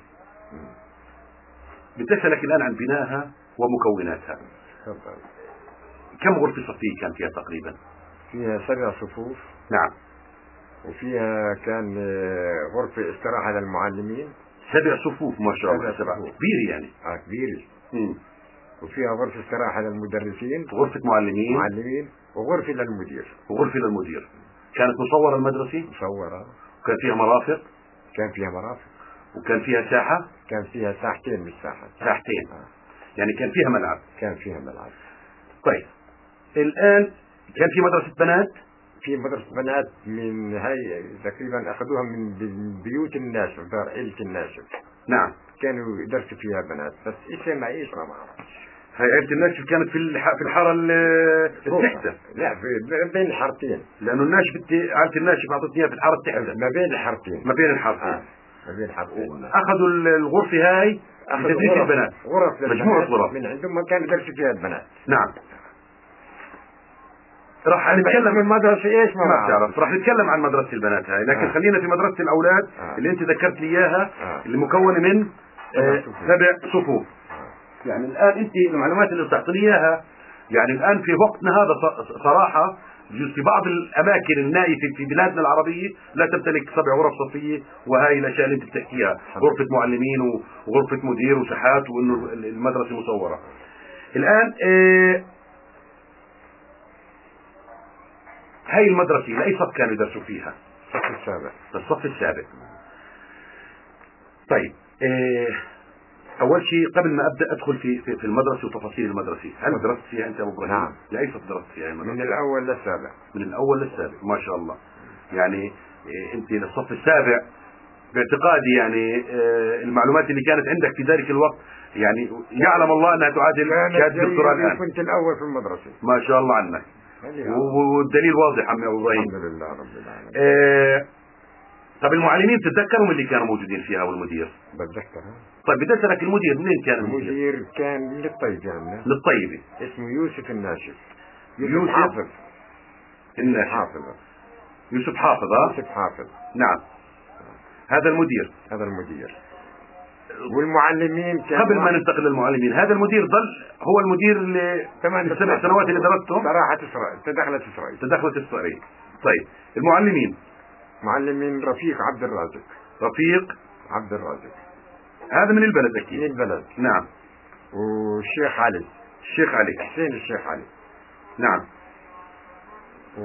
بتسألك الآن عن بنائها ومكوناتها. تفضل. كم غرفة صفية كان فيها تقريبا؟ فيها سبع صفوف. نعم. وفيها كان غرفة استراحة للمعلمين. سبع صفوف ما شاء الله. سبع كبيرة يعني. اه كبيرة. امم وفيها غرفة استراحة للمدرسين. غرفة معلمين. معلمين وغرفة للمدير. وغرفة للمدير. كانت مصورة المدرسة؟ مصورة. وكان فيها مرافق؟ كان فيها مرافق. وكان فيها ساحة؟ كان فيها ساحتين مش ساحة. ساحتين. آه. يعني كان فيها ملعب. كان فيها ملعب. طيب الآن كان في مدرسة بنات؟ في مدرسة بنات من هاي تقريبا أخذوها من بيوت الناشف، دار عيلة الناشف. نعم. كانوا يدرسوا فيها بنات، بس ايش ما ايش ما بعرفش. هاي عيلة الناشف كانت في الح... في الحارة التحتة. لا، في بين الحارتين. لأنه الناشف بت... عيلة الناشف أعطتني إياها في الحارة التحتة. ما بين الحارتين. ما بين الحارتين. آه. ما بين الحارتين. أخذوا الغرفة هاي لتدريس البنات. غرف مجموعة غرف من عندهم ما كانوا يدرسوا فيها البنات. نعم. راح نتكلم عن مدرسة ايش ما, ما تعرف. راح نتكلم عن مدرسة البنات هاي، لكن آه. خلينا في مدرسة الأولاد آه. اللي أنت ذكرت لي إياها آه. اللي مكونة من آه سبع صفوف. آه. يعني الآن أنت المعلومات اللي بتعطيني إياها، يعني الآن في وقتنا هذا صراحة في بعض الأماكن النائية في بلادنا العربية لا تمتلك سبع غرف صفية، وهي الأشياء اللي أنت بتحكيها، غرفة معلمين وغرفة مدير وشحات، وإنه المدرسة مصورة. الآن آه هاي المدرسة لأي صف كانوا يدرسوا فيها؟ الصف السابع. الصف السابع. طيب إيه أول شيء قبل ما أبدأ أدخل في في, في المدرسة وتفاصيل المدرسة، هل درست فيها أنت أبو إبراهيم؟ نعم. لأي صف درست فيها المدرسة؟ من الأول للسابع. من الأول للسابع، ما شاء الله. يعني إيه أنت للصف السابع باعتقادي يعني إيه المعلومات اللي كانت عندك في ذلك الوقت يعني يعلم الله أنها تعادل شهادة الدكتوراه الآن. كنت الأول في المدرسة. ما شاء الله عنك. والدليل واضح عمي ابو ابراهيم. الحمد لله رب العالمين. آه طب المعلمين تتذكرهم اللي كانوا موجودين فيها والمدير؟ بتذكر. طيب بدي اسالك المدير منين كان المدير؟ المدير كان من الطيب يعني. للطيبة. اسمه يوسف الناشف. يوسف, يوسف حافظ. الناشف. حافظ. يوسف حافظ. ها؟ يوسف حافظ. نعم. هذا المدير. هذا المدير. والمعلمين قبل ما ننتقل للمعلمين، هذا المدير ظل هو المدير اللي السبع سنوات اللي درستهم؟ صراحة إسرائيل، تدخلت إسرائيل. تدخلت إسرائيل. طيب المعلمين؟ معلمين رفيق عبد الرازق. رفيق عبد الرازق. هذا من البلد أكيد. من البلد. نعم. والشيخ علي. الشيخ علي. حسين الشيخ علي. نعم. و...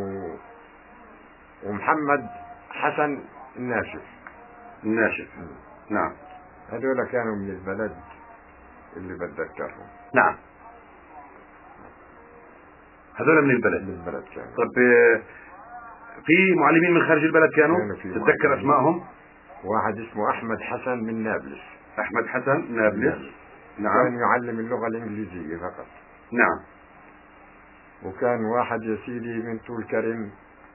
ومحمد حسن الناشف. الناشف. نعم. هذول كانوا من البلد اللي بتذكرهم. نعم. هذول من البلد. من البلد كانوا. طب في معلمين من خارج البلد كانوا؟ كانوا تتذكر اسمائهم؟ واحد اسمه احمد حسن من نابلس. احمد حسن نابلس. نعم. كان يعلم اللغة الانجليزية فقط. نعم. وكان واحد يا سيدي من طول كرم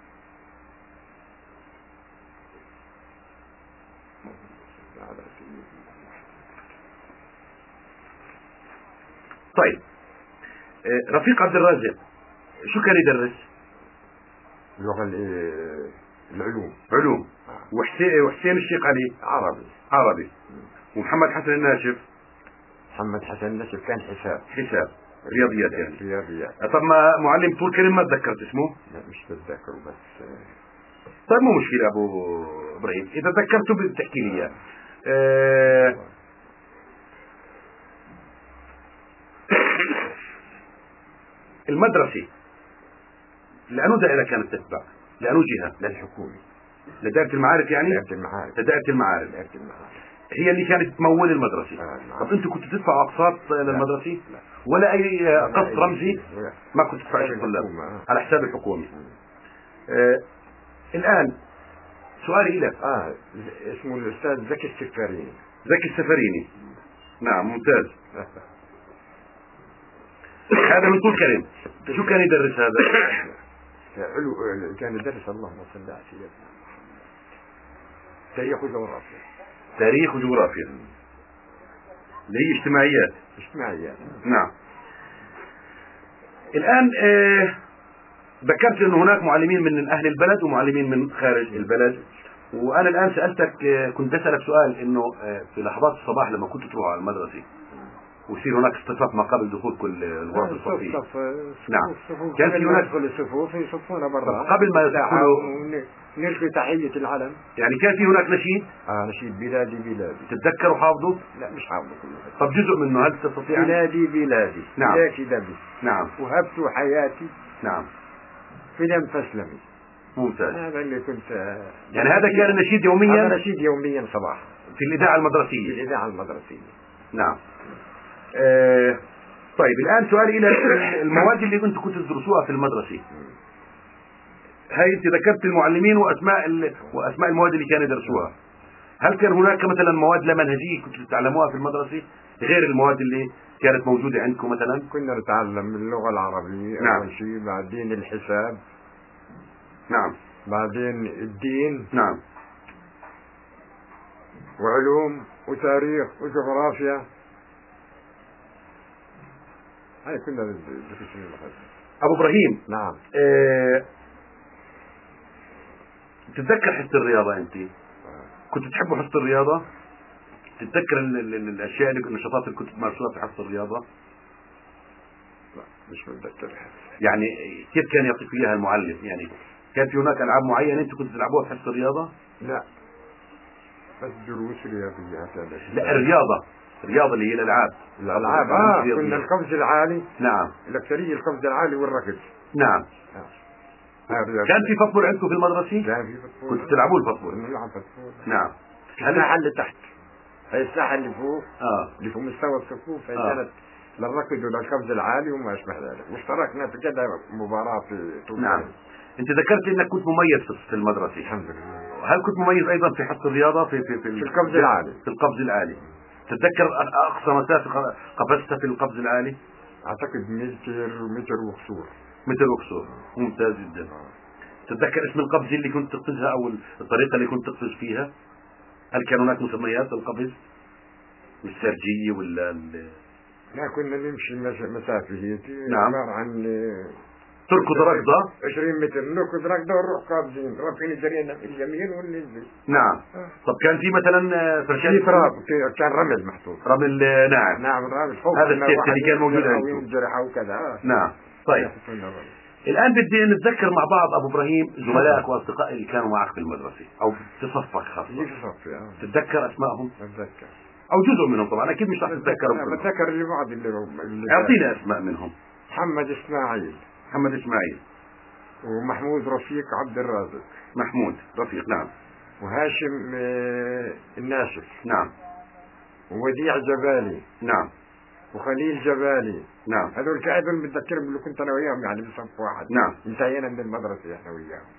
طيب رفيق عبد الرازق شو كان يدرس؟ اللغة العلوم. علوم. آه. وحسين وحسين الشيخ علي عربي. عربي. ومحمد حسن الناشف. محمد حسن الناشف كان حساب. حساب رياضيات يعني. رياضيات. طب ما معلم طول كريم ما تذكرت اسمه؟ لا مش بتذكره بس. طيب مو مشكلة ابو ابراهيم، اذا تذكرته بتحكي لي اياه. آه المدرسة لأنه دائرة كانت تتبع؟ لأنه جهة؟ للحكومة. لدائرة المعارف يعني؟ لدائرة المعارف. لدائرة المعارف. لدائرة المعارف. هي اللي كانت تمول المدرسة. آه طب أنتوا كنتوا تدفعوا أقساط للمدرسة؟ لا. ولا أي قسط رمزي؟ لا. ما كنتوا تدفعوا شيء طلاب على حساب الحكومة. آه. الآن سؤالي لك. آه اسمه الأستاذ زكي السفاريني. زكي السفاريني. مم. نعم ممتاز. هذا من طول كريم. شو كان يدرس هذا؟ علو كان يدرس اللهم صل على سيدنا تاريخ وجغرافيا. تاريخ وجغرافيا اللي هي اجتماعيات. اجتماعيات. نعم. الآن آه ذكرت أن هناك معلمين من أهل البلد ومعلمين من خارج البلد، وأنا الآن سألتك آه كنت أسألك سؤال إنه آه في لحظات الصباح لما كنت تروح على المدرسة ويصير هناك اصطفاف ما قبل دخول كل الغرف الصفية. نعم. كان في هناك يدخل الصفوف يصفون برا قبل ما يدخلوا نلقي تحية العلم. يعني كان في هناك نشيد؟ اه نشيد بلادي بلادي. تتذكروا حافظه؟ لا مش حافظه كله. طب جزء منه هل تستطيع؟ بلادي بلادي. نعم. لك دمي. نعم. وهبت حياتي. نعم. في دم فاسلمي. ممتاز. هذا اللي كنت يعني هذا كان نشيد يوميا؟ هذا نشيد يوميا صباحا. في الإذاعة المدرسية. في الإذاعة المدرسية. نعم. آه طيب الآن سؤالي إلى المواد اللي كنتوا كنتوا تدرسوها في المدرسة. هاي أنت ذكرت المعلمين وأسماء وأسماء المواد اللي كانوا يدرسوها. هل كان هناك مثلا مواد لا منهجيه كنتوا تتعلموها في المدرسه غير المواد اللي كانت موجوده عندكم مثلا؟ كنا نتعلم اللغة العربية نعم. أول شيء، بعدين الحساب، نعم بعدين الدين نعم وعلوم وتاريخ وجغرافيا. هاي كنا ندرس المدرسة. ابو ابراهيم، نعم. اه تتذكر حصه الرياضه انت؟ كنت تحبوا حصه الرياضه؟ تتذكر ال ال ال الاشياء اللي النشاطات اللي كنت تمارسوها في حصه الرياضه؟ لا مش متذكر. يعني كيف كان يعطيك اياها المعلم؟ يعني كان في هناك العاب معينه انتم كنتوا تلعبوها في حصه الرياضه؟ لا بس دروس رياضية هكذا. لا الرياضه، الرياضه اللي هي الالعاب. الألعاب اه كنا القفز العالي. نعم. الأكثرية القفز العالي والركض. نعم. آه. كان في فوتبول عندكم في المدرسة؟ كان في فوتبول. كنتوا تلعبوا الفوتبول؟ نلعب فوتبول. نعم. الساحة اللي تحت، هي الساحة اللي فوق، اه اللي فوق مستوى الصفوف، هي آه. كانت للركض وللقفز العالي وما أشبه ذلك، واشتركنا في كذا مباراة في طول نعم. السنة. انت ذكرت انك كنت مميز في المدرسة. الحمد لله. هل كنت مميز ايضا في حصة الرياضة في في في, في القفز العالي؟ في القفز العالي. تتذكر اقصى مسافة قفزتها في القفز العالي؟ اعتقد متر ومتر وكسور. متر وكسور، ممتاز جدا. آه. تتذكر اسم القفزة اللي كنت تقفزها او الطريقة اللي كنت تقفز فيها؟ هل كان هناك مسميات للقفز؟ السرجية ولا ال... لا كنا نمشي مسافة هي نعم. عبارة عن تركض ركضة عشرين متر، نركض ركضة ونروح قابزين رافعين جرينا اليمين واليمين. نعم. آه. طب كان في مثلا فرشات في تراب، كان رمل محطوط. رمل ناعم. نعم رمل فوق. هذا السيف اللي كان موجود عندكم. جرحة وكذا. آه. نعم. طيب الآن بدي نتذكر مع بعض أبو إبراهيم زملائك وأصدقائك اللي كانوا معك في المدرسة أو في صفك خاصة. في صفي. آه. تتذكر أسمائهم؟ أتذكر. أو جزء منهم طبعا، أكيد مش راح تتذكرهم كلهم. بتذكر اللي بعض اللي, اللي أعطينا أسماء منهم. محمد إسماعيل. محمد إسماعيل. ومحمود رفيق عبد الرازق. محمود رفيق نعم. وهاشم الناشف. نعم. ووديع جبالي. نعم. وخليل جبالي. نعم. هذول كأدول متذكرهم اللي كنت أنا وياهم يعني بصف واحد. نعم. انتهينا من المدرسة احنا وياهم.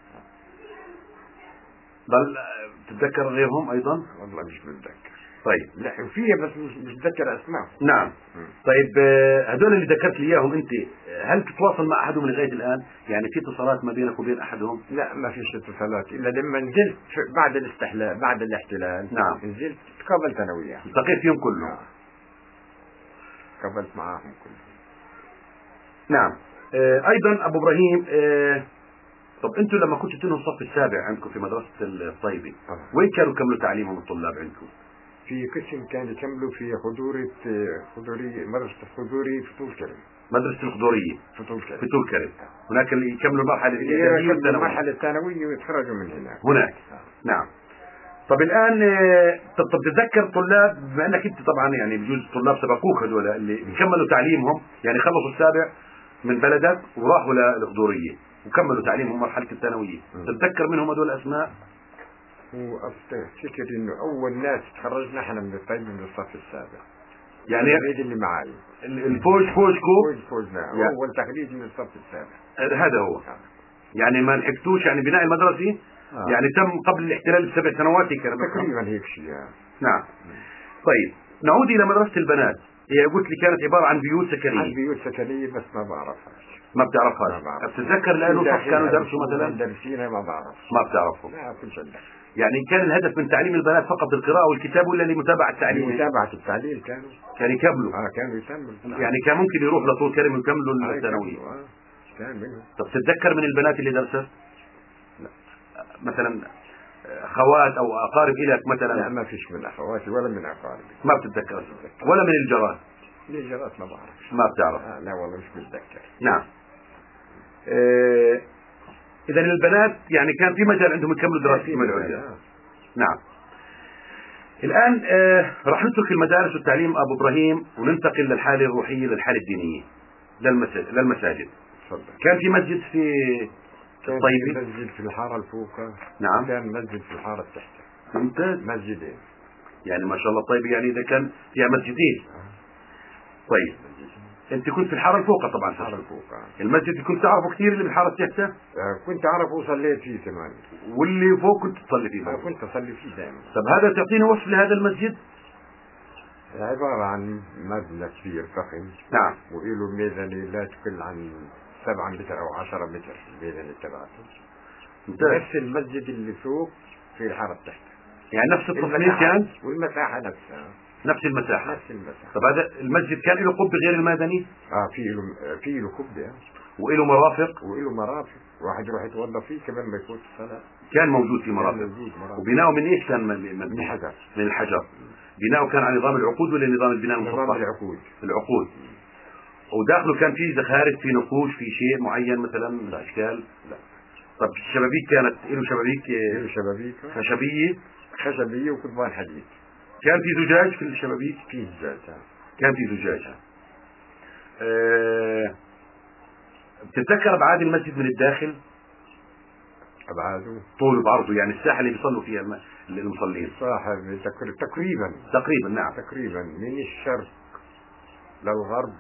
بل تتذكر غيرهم أيضا؟ والله مش متذكر. طيب. لا فيها بس مش متذكر أسماء. نعم. م. طيب هذول اللي ذكرت لي إياهم أنت، هل تتواصل مع أحدهم لغاية الآن؟ يعني في اتصالات ما بينك وبين أحدهم؟ لا ما فيش اتصالات إلا لما نزلت بعد الاستحلال بعد الاحتلال. نعم. نزلت تقابلت أنا وياهم. التقيت فيهم كلهم. آه. قابلت معاهم كلهم. نعم. آه أيضا أبو إبراهيم، آه طب أنتم لما كنتوا تنهوا الصف السابع عندكم في مدرسة الطيبة، آه. وين كانوا كملوا تعليمهم الطلاب عندكم؟ في قسم كان يكملوا في خضورة خضوري مدرسة الخضوري في طول كرم. مدرسة الخضورية في طول كرم. في طول كرم. هناك اللي يكملوا المرحلة الإعدادية والثانوية. المرحلة الثانوية ويتخرجوا من هناك. هناك. آه. نعم. طب الآن طب طب تتذكر طلاب، بما أنك أنت طبعا يعني بجوز طلاب سبقوك هذول اللي كملوا تعليمهم، يعني خلصوا السابع من بلدك وراحوا للخضورية وكملوا تعليمهم مرحلة الثانوية، تتذكر منهم هذول الأسماء؟ وافتكر انه اول ناس تخرجنا احنا من الطيب من الصف السابع. يعني التخريج اللي معي الفوج فوجكو فوج فوجنا يعني اول تخريج من الصف السابع. هذا هو. آه. يعني ما لحقتوش يعني بناء المدرسة. آه. يعني تم قبل الاحتلال بسبع سنوات كان تقريبا هيك شيء. نعم. طيب نعود الى مدرسة البنات، هي قلت لي كانت عبارة عن بيوت سكنية. عن بيوت سكنية بس ما بعرفهاش. ما بتعرفهاش؟ بتتذكر لانه صف كانوا درسوا مثلا؟ درسينا ما بعرف. ما بتعرفهم؟ لا كل شيء. يعني كان الهدف من تعليم البنات فقط القراءة والكتاب ولا لمتابعة التعليم؟ لمتابعة التعليم كانوا. كانوا يكملوا. اه كانوا يكملوا. يعني كان ممكن يروح لطول كرم ويكملوا آه الثانوية. آه كان منهم. طب تتذكر من البنات اللي درست؟ لا. مثلا خوات او اقارب الك مثلا؟ لا ما فيش من اخواتي ولا من اقاربي. ما بتتذكر؟ ولا من الجيران؟ من الجيران ما بعرف. ما بتعرف؟ آه لا والله مش متذكر. نعم. آه اذا البنات يعني كان في مجال عندهم يكملوا دراستهم العليا. آه. نعم. الان آه راح نترك المدارس والتعليم ابو ابراهيم وننتقل للحاله الروحيه للحاله الدينيه للمساجد للمساجد. تفضل. كان في مسجد في كان الطيبة؟ في مسجد في الحارة الفوقة. نعم. كان مسجد في الحارة التحتة. ممتاز. مسجدين. يعني ما شاء الله. طيب يعني إذا كان فيها مسجدين. آه. طيب انت كنت في الحاره الفوقه طبعا. الحارة الفوق. آه. المسجد كنت تعرفه كثير اللي بالحاره تحته؟ آه، كنت أعرف وصليت فيه كمان. واللي فوق كنت تصلي فيه آه، برضه؟ كنت أصلي فيه دائما. طب هذا تعطيني وصف لهذا المسجد؟ عبارة عن مبنى كبير فخم. نعم. وإله ميزانية لا تقل عن سبعة متر أو عشرة متر الميزانية تبعته. ممتاز. نفس المسجد اللي فوق في الحارة تحت. يعني نفس التصميم كان؟ والمساحة نفسها. نفس المساحة. نفس المساحة. طب هذا المسجد كان له قبة غير المدني؟ اه في له في له قبة. وله مرافق؟ وله مرافق، واحد يروح يتوضا فيه كمان ما يفوت الصلاة. كان موجود في مرافق. كان موجود مرافق. وبناؤه من ايش كان؟ من, من الحجر. من الحجر. بناؤه كان على نظام العقود ولا نظام البناء المسطح؟ نظام العقود. العقود. وداخله كان في زخارف، في نقوش، في شيء معين مثلا لا اشكال؟ لا. طب الشبابيك كانت له شبابيك؟ له شبابيك خشبية؟ خشبية وقضبان حديد. كان في زجاج في الشبابيك؟ في زجاج. كان في زجاج. أه... بتتذكر ابعاد المسجد من الداخل؟ ابعاده طوله بعرضه، يعني الساحه اللي بيصلوا فيها الم- المصلين. صاحب تقر- تقريبا تقريبا نعم. تقريبا من الشرق للغرب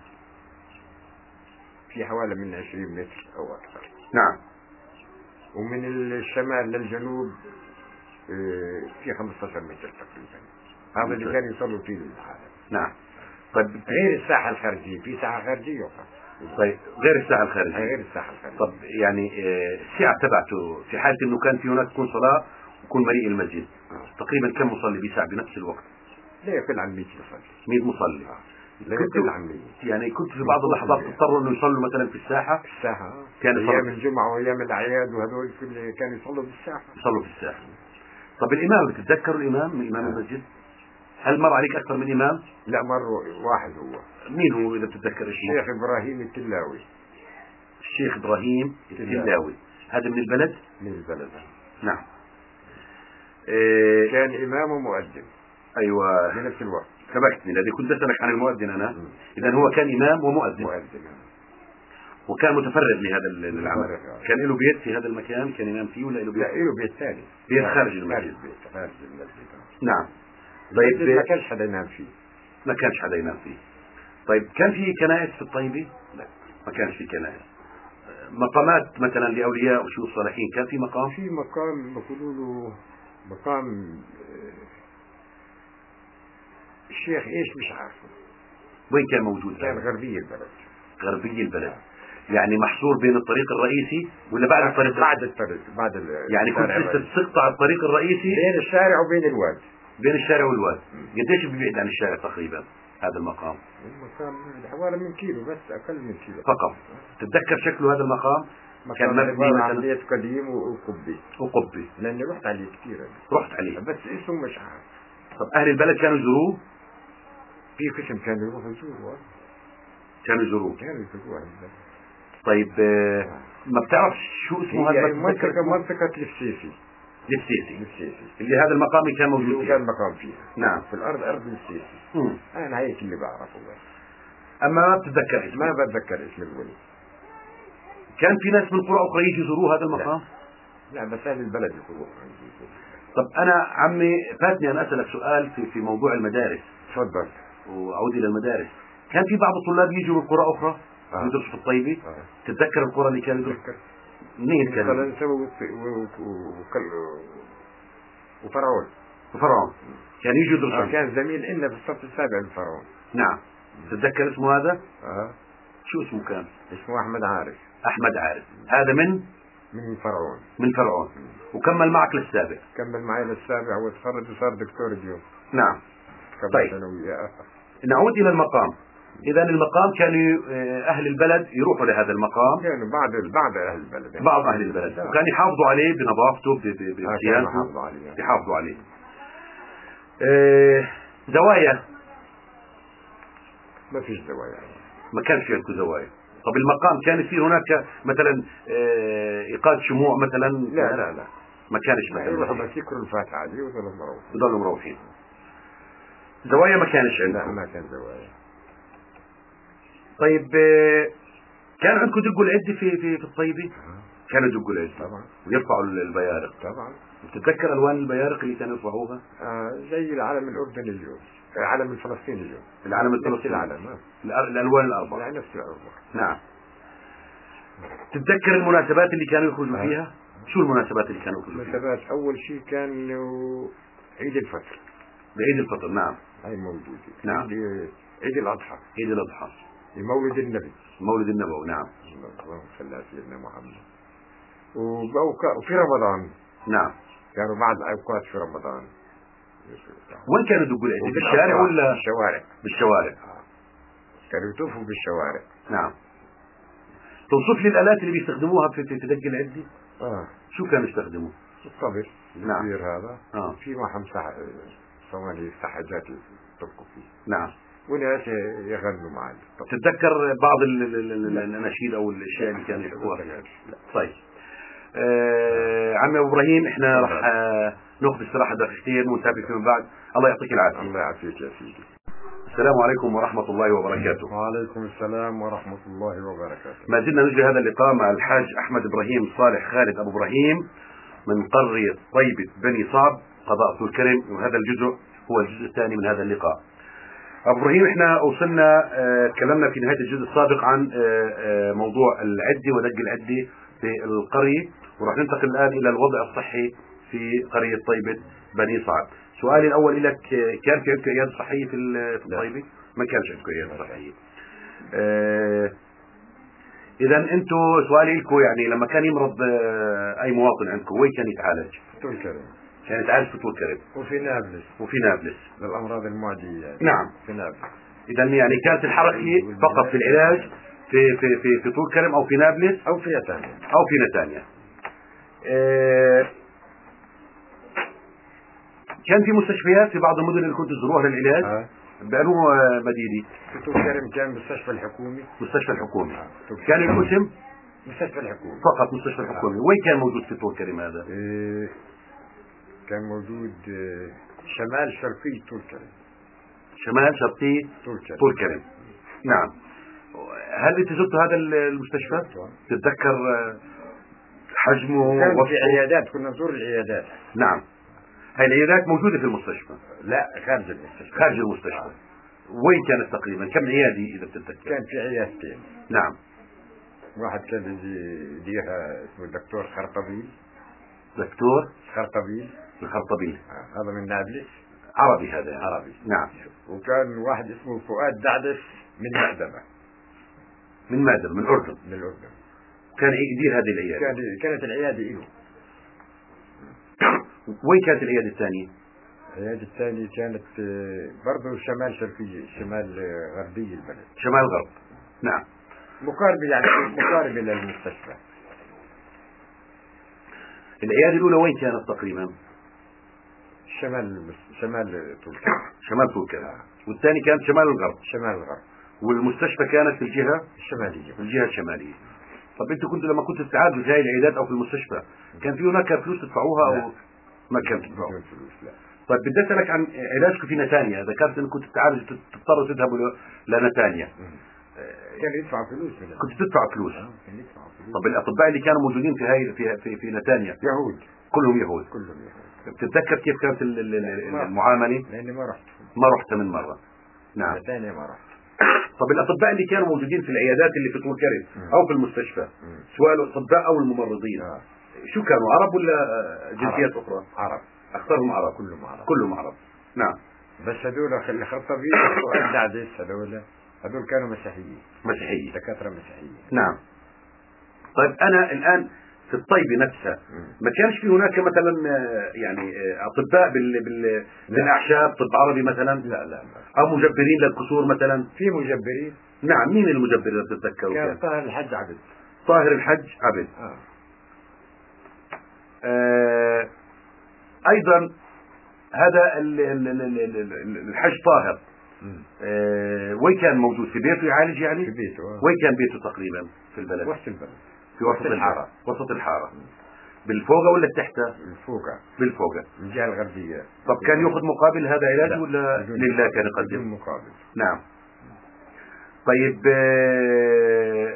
في حوالي من عشرين متر او اكثر. نعم. ومن الشمال للجنوب آه، في خمسة عشر متر تقريبا. هذا اللي كانوا يصلوا فيه العالم. نعم. طيب غير الساحة الخارجية، في ساحة خارجية أخرى. طيب غير الساحه الخارجيه. غير الساحة الخارجية. طب يعني آه، السعه تبعته في حاله انه كان في هناك تكون صلاه ويكون مليء المسجد، آه. تقريبا كم مصلي بيسع بنفس الوقت؟ لا يقل عن مئة مصلي. مئة مصلي. آه. لا كنت يقل عن مئة. يعني كنت في بعض اللحظات تضطروا انه يصلوا مثلا في الساحه؟ الساحة كان أيام يصلوا الجمعة وأيام الأعياد وهذول كل كانوا يصلوا بالساحة. يصلوا في الساحه. طب الامام بتتذكروا الامام من امام آه. المسجد؟ هل مر عليك اكثر من امام؟ لا مر واحد هو. مين هو اذا بتتذكر اسمه؟ الشيخ إبراهيم التلاوي. الشيخ ابراهيم التلاوي. هذا من البلد؟ من البلد. نعم. إيه كان إمام ومؤذن. ايوه بنفس الوقت. سبقتني لذي كنت اسالك عن المؤذن انا. مم. اذا هو كان امام ومؤذن. مؤذن. وكان متفرغ لهذا ال- العمل. متفرغ. كان له بيت في هذا المكان كان ينام فيه ولا له بيت؟ لا له بيت ثاني. بيت خارج خارج المسجد. بيت خارج المسجد. نعم. طيب طيب ما كانش حدا ينام فيه. ما كانش حدا ينام فيه. طيب كان في كنائس في الطيبة؟ لا ما كانش في كنائس. مقامات مثلا لأولياء وشيوخ الصالحين كان في مقام؟ في مقام بيقولوا له مقام آه، الشيخ ايش مش عارفه. وين كان موجود؟ كان غربية البلد. غربي البلد. يعني محصور بين الطريق الرئيسي ولا بعد الطريق؟ بعد الطريق بعد ال- يعني كنت الشارع لسه الرئيسي. تقطع الطريق الرئيسي بين الشارع وبين الواد. بين الشارع والواد. قديش بيبعد عن الشارع تقريبا هذا المقام؟ المقام حوالي من كيلو، بس اقل من كيلو فقط. تتذكر شكله هذا المقام؟ كان مقام مبني عبارة عن مثلا بيت قديم وقبي. وقبة. لاني رحت عليه كثير. رحت عليه. بس اسمه مش عارف. طب أهل البلد كانوا يزوروه؟ في قسم كانوا يروحوا يزوروا. كانوا يزوروه. كانوا يزوروا أهل البلد. طيب آه، ما بتعرف شو اسمه هذا؟ هي ما بتتذكر منطقة اسمه؟ منطقة السيسي. للسيسي. السيسي. اللي هذا المقام اللي كان موجود اللي فيه. كان مقام فيها. نعم. في الأرض أرض السيسي. مم. أنا هيك اللي بعرفه بس. أما ما بتتذكر اسمه. ما بتذكر اسم الولي. كان في ناس من قرى أخرى يجوا يزوروا هذا المقام؟ لا بس أهل البلد يقولوا. طب أنا عمي فاتني أن أسألك سؤال في في موضوع المدارس. تفضل. وأعود إلى المدارس. كان في بعض الطلاب يجوا من قرى أخرى آه. يدرسوا في الطيبة؟ آه. تتذكر القرى اللي كانوا يدرسوا؟ تذكر. منين كانوا؟ فرنسا و- و- و- وكل- وفرعون. فرعون. كان يجوا يدرسوا. آه كان زميل لنا في الصف السابع بفرعون. نعم. تتذكر اسمه هذا؟ آه. شو اسمه كان؟ اسمه أحمد عارف. أحمد عارف. هذا من من فرعون. من فرعون. وكمل معك للسابع. كمل معي للسابع وتخرج وصار دكتور اليوم. نعم. كمل طيب. ثانوية. نعود إلى المقام. إذا المقام كانوا آه، أهل البلد يروحوا لهذا المقام. كانوا بعض بعض أهل البلد. يعني. بعض أهل البلد. وكان يحافظوا عليه بنظافته ب- ب- آه كانوا بصيانته. يحافظوا عليه. يحافظوا عليه. آه، زوايا ما فيش زوايا. ما كانش في عندكم زوايا. طب المقام كان يصير هناك مثلا آه، إيقاد شموع مثلا؟ لا لا لا. ما كانش يروحوا مثلا. بس يكروا الفاتحة عليه ويضلوا مروحين. يضلوا مروحين. زوايا ما كانش لا عندكم. ما كان زوايا. طيب آه، كان عندكم دقوا العد في في في الطيبة؟ كانوا يدقوا العد طبعا. ويرفعوا البيارق. طبعا. بتتذكر الوان البيارق اللي كانوا يرفعوها؟ آه زي العلم الأردني اليوم. العلم الفلسطيني اليوم. العلم نفس الفلسطيني. العلم. الألوان الأربعة. لا نفس الأربعة. نعم. تتذكر المناسبات اللي كانوا يخرجوا فيها؟ شو المناسبات اللي كانوا يخرجوا فيها؟ المناسبات أول شيء كان عيد الفطر. بعيد الفطر. نعم. هاي موجودة. نعم. عيد الأضحى. عيد الأضحى. مولد النبي. مولد النبوي. نعم. اللهم صل على سيدنا محمد. وفي رمضان. نعم. كانوا بعض الأوقات في رمضان. وين كانوا يدقوا العيد؟ بالشارع ولا؟ بالشوارع. بالشوارع. كانوا يطوفوا بالشوارع. نعم. توصف لي الآلات اللي بيستخدموها في في دق العيد؟ اه شو كانوا يستخدموا؟ الطبل الكبير. نعم. هذا آه. في معهم صواني سحجات يطبقوا فيه. نعم. وناس يغنوا معي. تتذكر بعض الاناشيد او الاشياء اللي كانوا يحكوها؟ طيب. آه عمي ابو ابراهيم، احنا راح آه ناخذ استراحه دقيقتين ونتابع فيما بعد. الله يعطيك العافيه. الله يعافيك يا سيدي. السلام عليكم ورحمه الله وبركاته. وعليكم السلام ورحمه الله وبركاته. ما زلنا نجري هذا اللقاء مع الحاج احمد ابراهيم صالح خالد ابو ابراهيم من قريه طيبه بني صعب قضاء طول كرم، وهذا الجزء هو الجزء الثاني من هذا اللقاء. أبو إبراهيم، إحنا وصلنا آه تكلمنا في نهاية الجزء السابق عن آه آه موضوع العدة ودق العدة في القرية، وراح ننتقل الآن إلى الوضع الصحي في قرية طيبة بني صعب. سؤالي الأول لك، كان في عندكم عيادة صحية في الطيبة؟ ما كانش عندكم عيادة صحية. آه إذا أنتم سؤالي لكم، يعني لما كان يمرض آه أي مواطن عندكم وين كان يتعالج؟ في طول كرم. كان يتعالج في طول كرم. وفي نابلس. وفي نابلس. للأمراض المعدية يعني. نعم. في نابلس. إذا يعني كانت الحركة فقط في العلاج في في في في طول كرم أو في نابلس أو في نتانيا أو في نتانيا. آه كان في مستشفيات في بعض المدن اللي كنت تزوروها للعلاج؟ آه. بأنه مدينة. في طول كرم كان مستشفى الحكومي. مستشفى الحكومي. آه. كان القسم مستشفى الحكومي. فقط مستشفى الحكومي. آه. وين كان موجود في طول كرم هذا؟ إيه كان موجود شمال شرقي طول كرم. شمال شرقي طول كرم. طول كرم. نعم. هل انت زرت هذا المستشفى؟ تتذكر حجمه؟ كان في عيادات، كنا نزور العيادات. نعم. هاي العيادات موجودة في المستشفى؟ لا، خارج المستشفى. خارج المستشفى. آه. وين كانت تقريبا؟ كم عيادة إذا بتتذكر؟ كان في عيادتين. نعم. واحد كان يديرها اسمه الدكتور خرطبيل. دكتور خرطبيل. الخرطبيل. آه. هذا من نابلس. عربي هذا يعني. عربي. نعم. وكان واحد اسمه فؤاد دعدس من مأدبة. من مأدبة، من الأردن. من الأردن. كان يدير هذه العيادة. كان كانت العيادة له. وين كانت العيادة الثانية؟ العيادة الثانية كانت برضه شمال شرقية، شمال غربية البلد. شمال غرب. نعم. مقاربة يعني مقاربة للمستشفى. العيادة الأولى وين كانت تقريبا؟ شمال شمال طول كرم. شمال طول كرم. والثاني كانت شمال الغرب. شمال الغرب. والمستشفى كانت في الجهة الشمالية. في الجهة الشمالية. طب انتوا كنتوا لما كنتوا تتعالجوا في هاي العيادات او في المستشفى كان في هناك فلوس تدفعوها او ما كان تدفعوا؟ فلوس لا. طيب بدي اسالك عن علاجكم في نتانيا، ذكرت انكم كنتوا تتعالجوا تضطروا تذهبوا لنتانيا. كان يدفع فلوس. كنت تدفع فلوس. كان يدفع فلوس. طب الاطباء اللي كانوا موجودين في هاي في في, في نتانيا يهود. كلهم يهود. كلهم يهود. بتتذكر كيف كانت المعامله؟ لاني ما رحت. ما رحت من مره. نعم. نتانيا ما رحت. طب الأطباء اللي كانوا موجودين في العيادات اللي في طول كرم أو في المستشفى، سواء الأطباء أو الممرضين، آه. شو كانوا، عرب ولا جنسيات أخرى؟ عرب. أكثرهم عرب. كلهم عرب. كلهم عرب. نعم. بس هذول اللي خرطبيل والدعدس هذول هذول كانوا مسيحيين. مسيحيين. دكاترة مسيحيين. نعم. طيب أنا الآن في الطيبة نفسها ما كانش في هناك مثلا يعني أطباء بال بال بالأعشاب، طب عربي مثلا؟ لا لا لا. أو مجبرين للكسور مثلا؟ في مجبرين. نعم. مين المجبر اللي بتتذكروا؟ كان طاهر الحج عبد. طاهر الحج عبد. آه. آه أيضا هذا الحج طاهر آه وين كان موجود؟ في بيته يعالج يعني؟ في بيته. آه. وين كان بيته تقريبا في البلد؟ وسط البلد. في وسط الحارة. وسط الحارة. بالفوقة ولا تحتها؟ بالفوقة. بالفوقة. من الجهة الغربية. طب كان يأخذ مقابل هذا علاج ولا لله كان يقدم؟ بدون مقابل. نعم. طيب آه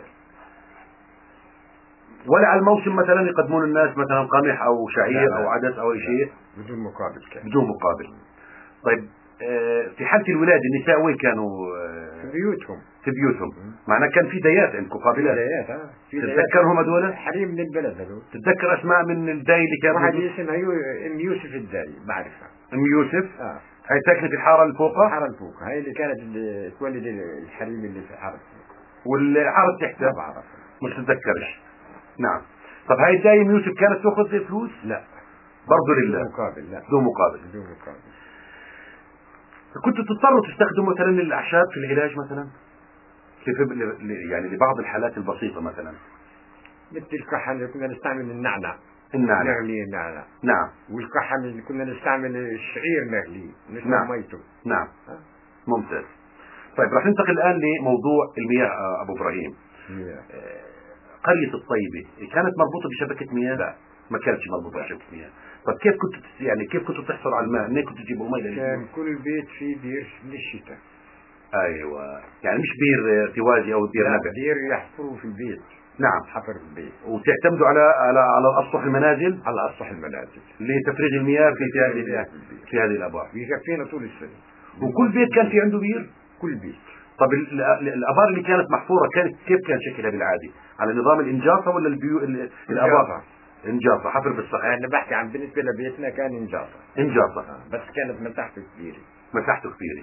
ولا على الموسم مثلا يقدمون الناس مثلا قمح او شعير لا لا. او عدس او اي شيء؟ بدون مقابل كان. بدون مقابل. طيب آه، في حالة الولادة النساء وين كانوا؟ آه، في بيوتهم. في بيوتهم. معناه كان في ديات عندكم قابلات. في ديات اه في ديات. تتذكرهم هذول؟ حريم من البلد هذول. تتذكر اسماء من الداي اللي كانوا؟ واحد اسمها يو... ام يوسف الداي بعرفها. ام يوسف. اه هاي ساكنة في الحارة اللي فوقها؟ الحارة اللي فوقها هاي اللي كانت اللي تولد الحريم اللي في الحارة الفوق. والحارة اللي تحتها؟ ما بعرف. مش تتذكرش. نعم. طب هاي الداي ام يوسف كانت تاخذ فلوس؟ لا برضه لله. بدون مقابل. لا بدون مقابل. بدون مقابل. كنتوا تضطروا تستخدموا مثلا الاعشاب في العلاج مثلا؟ يعني لبعض الحالات البسيطة مثلا مثل الكحة اللي كنا نستعمل النعنع. النعنع. نغلي النعنع. نعم. والكحة اللي كنا نستعمل الشعير نغليه نشرب نعم. ميته. نعم. أه؟ ممتاز. طيب راح ننتقل الآن لموضوع المياه أبو إبراهيم. مياه. قرية الطيبة كانت مربوطة بشبكة مياه؟ لا ما كانتش مربوطة بشبكة مياه. طيب كيف كنت يعني كيف كنتوا تحصلوا على الماء؟ منين كنتوا تجيبوا مي؟ كان كل بيت فيه بير للشتاء. ايوه يعني مش بير ارتوازي او بير نبع. بير يحفروا في البيت. نعم. حفر في البيت. وتعتمدوا على على على اسطح المنازل؟ على اسطح المنازل لتفريغ المياه في في هذه في هذه الابار. يكفينا طول السنه. وكل بيت كان في عنده بير؟ كل بيت. طب الابار اللي كانت محفوره كانت كيف كان شكلها بالعادي؟ على نظام الانجاصه ولا البيو الابار؟ انجاصه حفر بالصخر. انا بحكي عن بالنسبه لبيتنا كان انجاصه. انجاصه. آه. بس كانت مساحته كبيره. مساحته كبيره.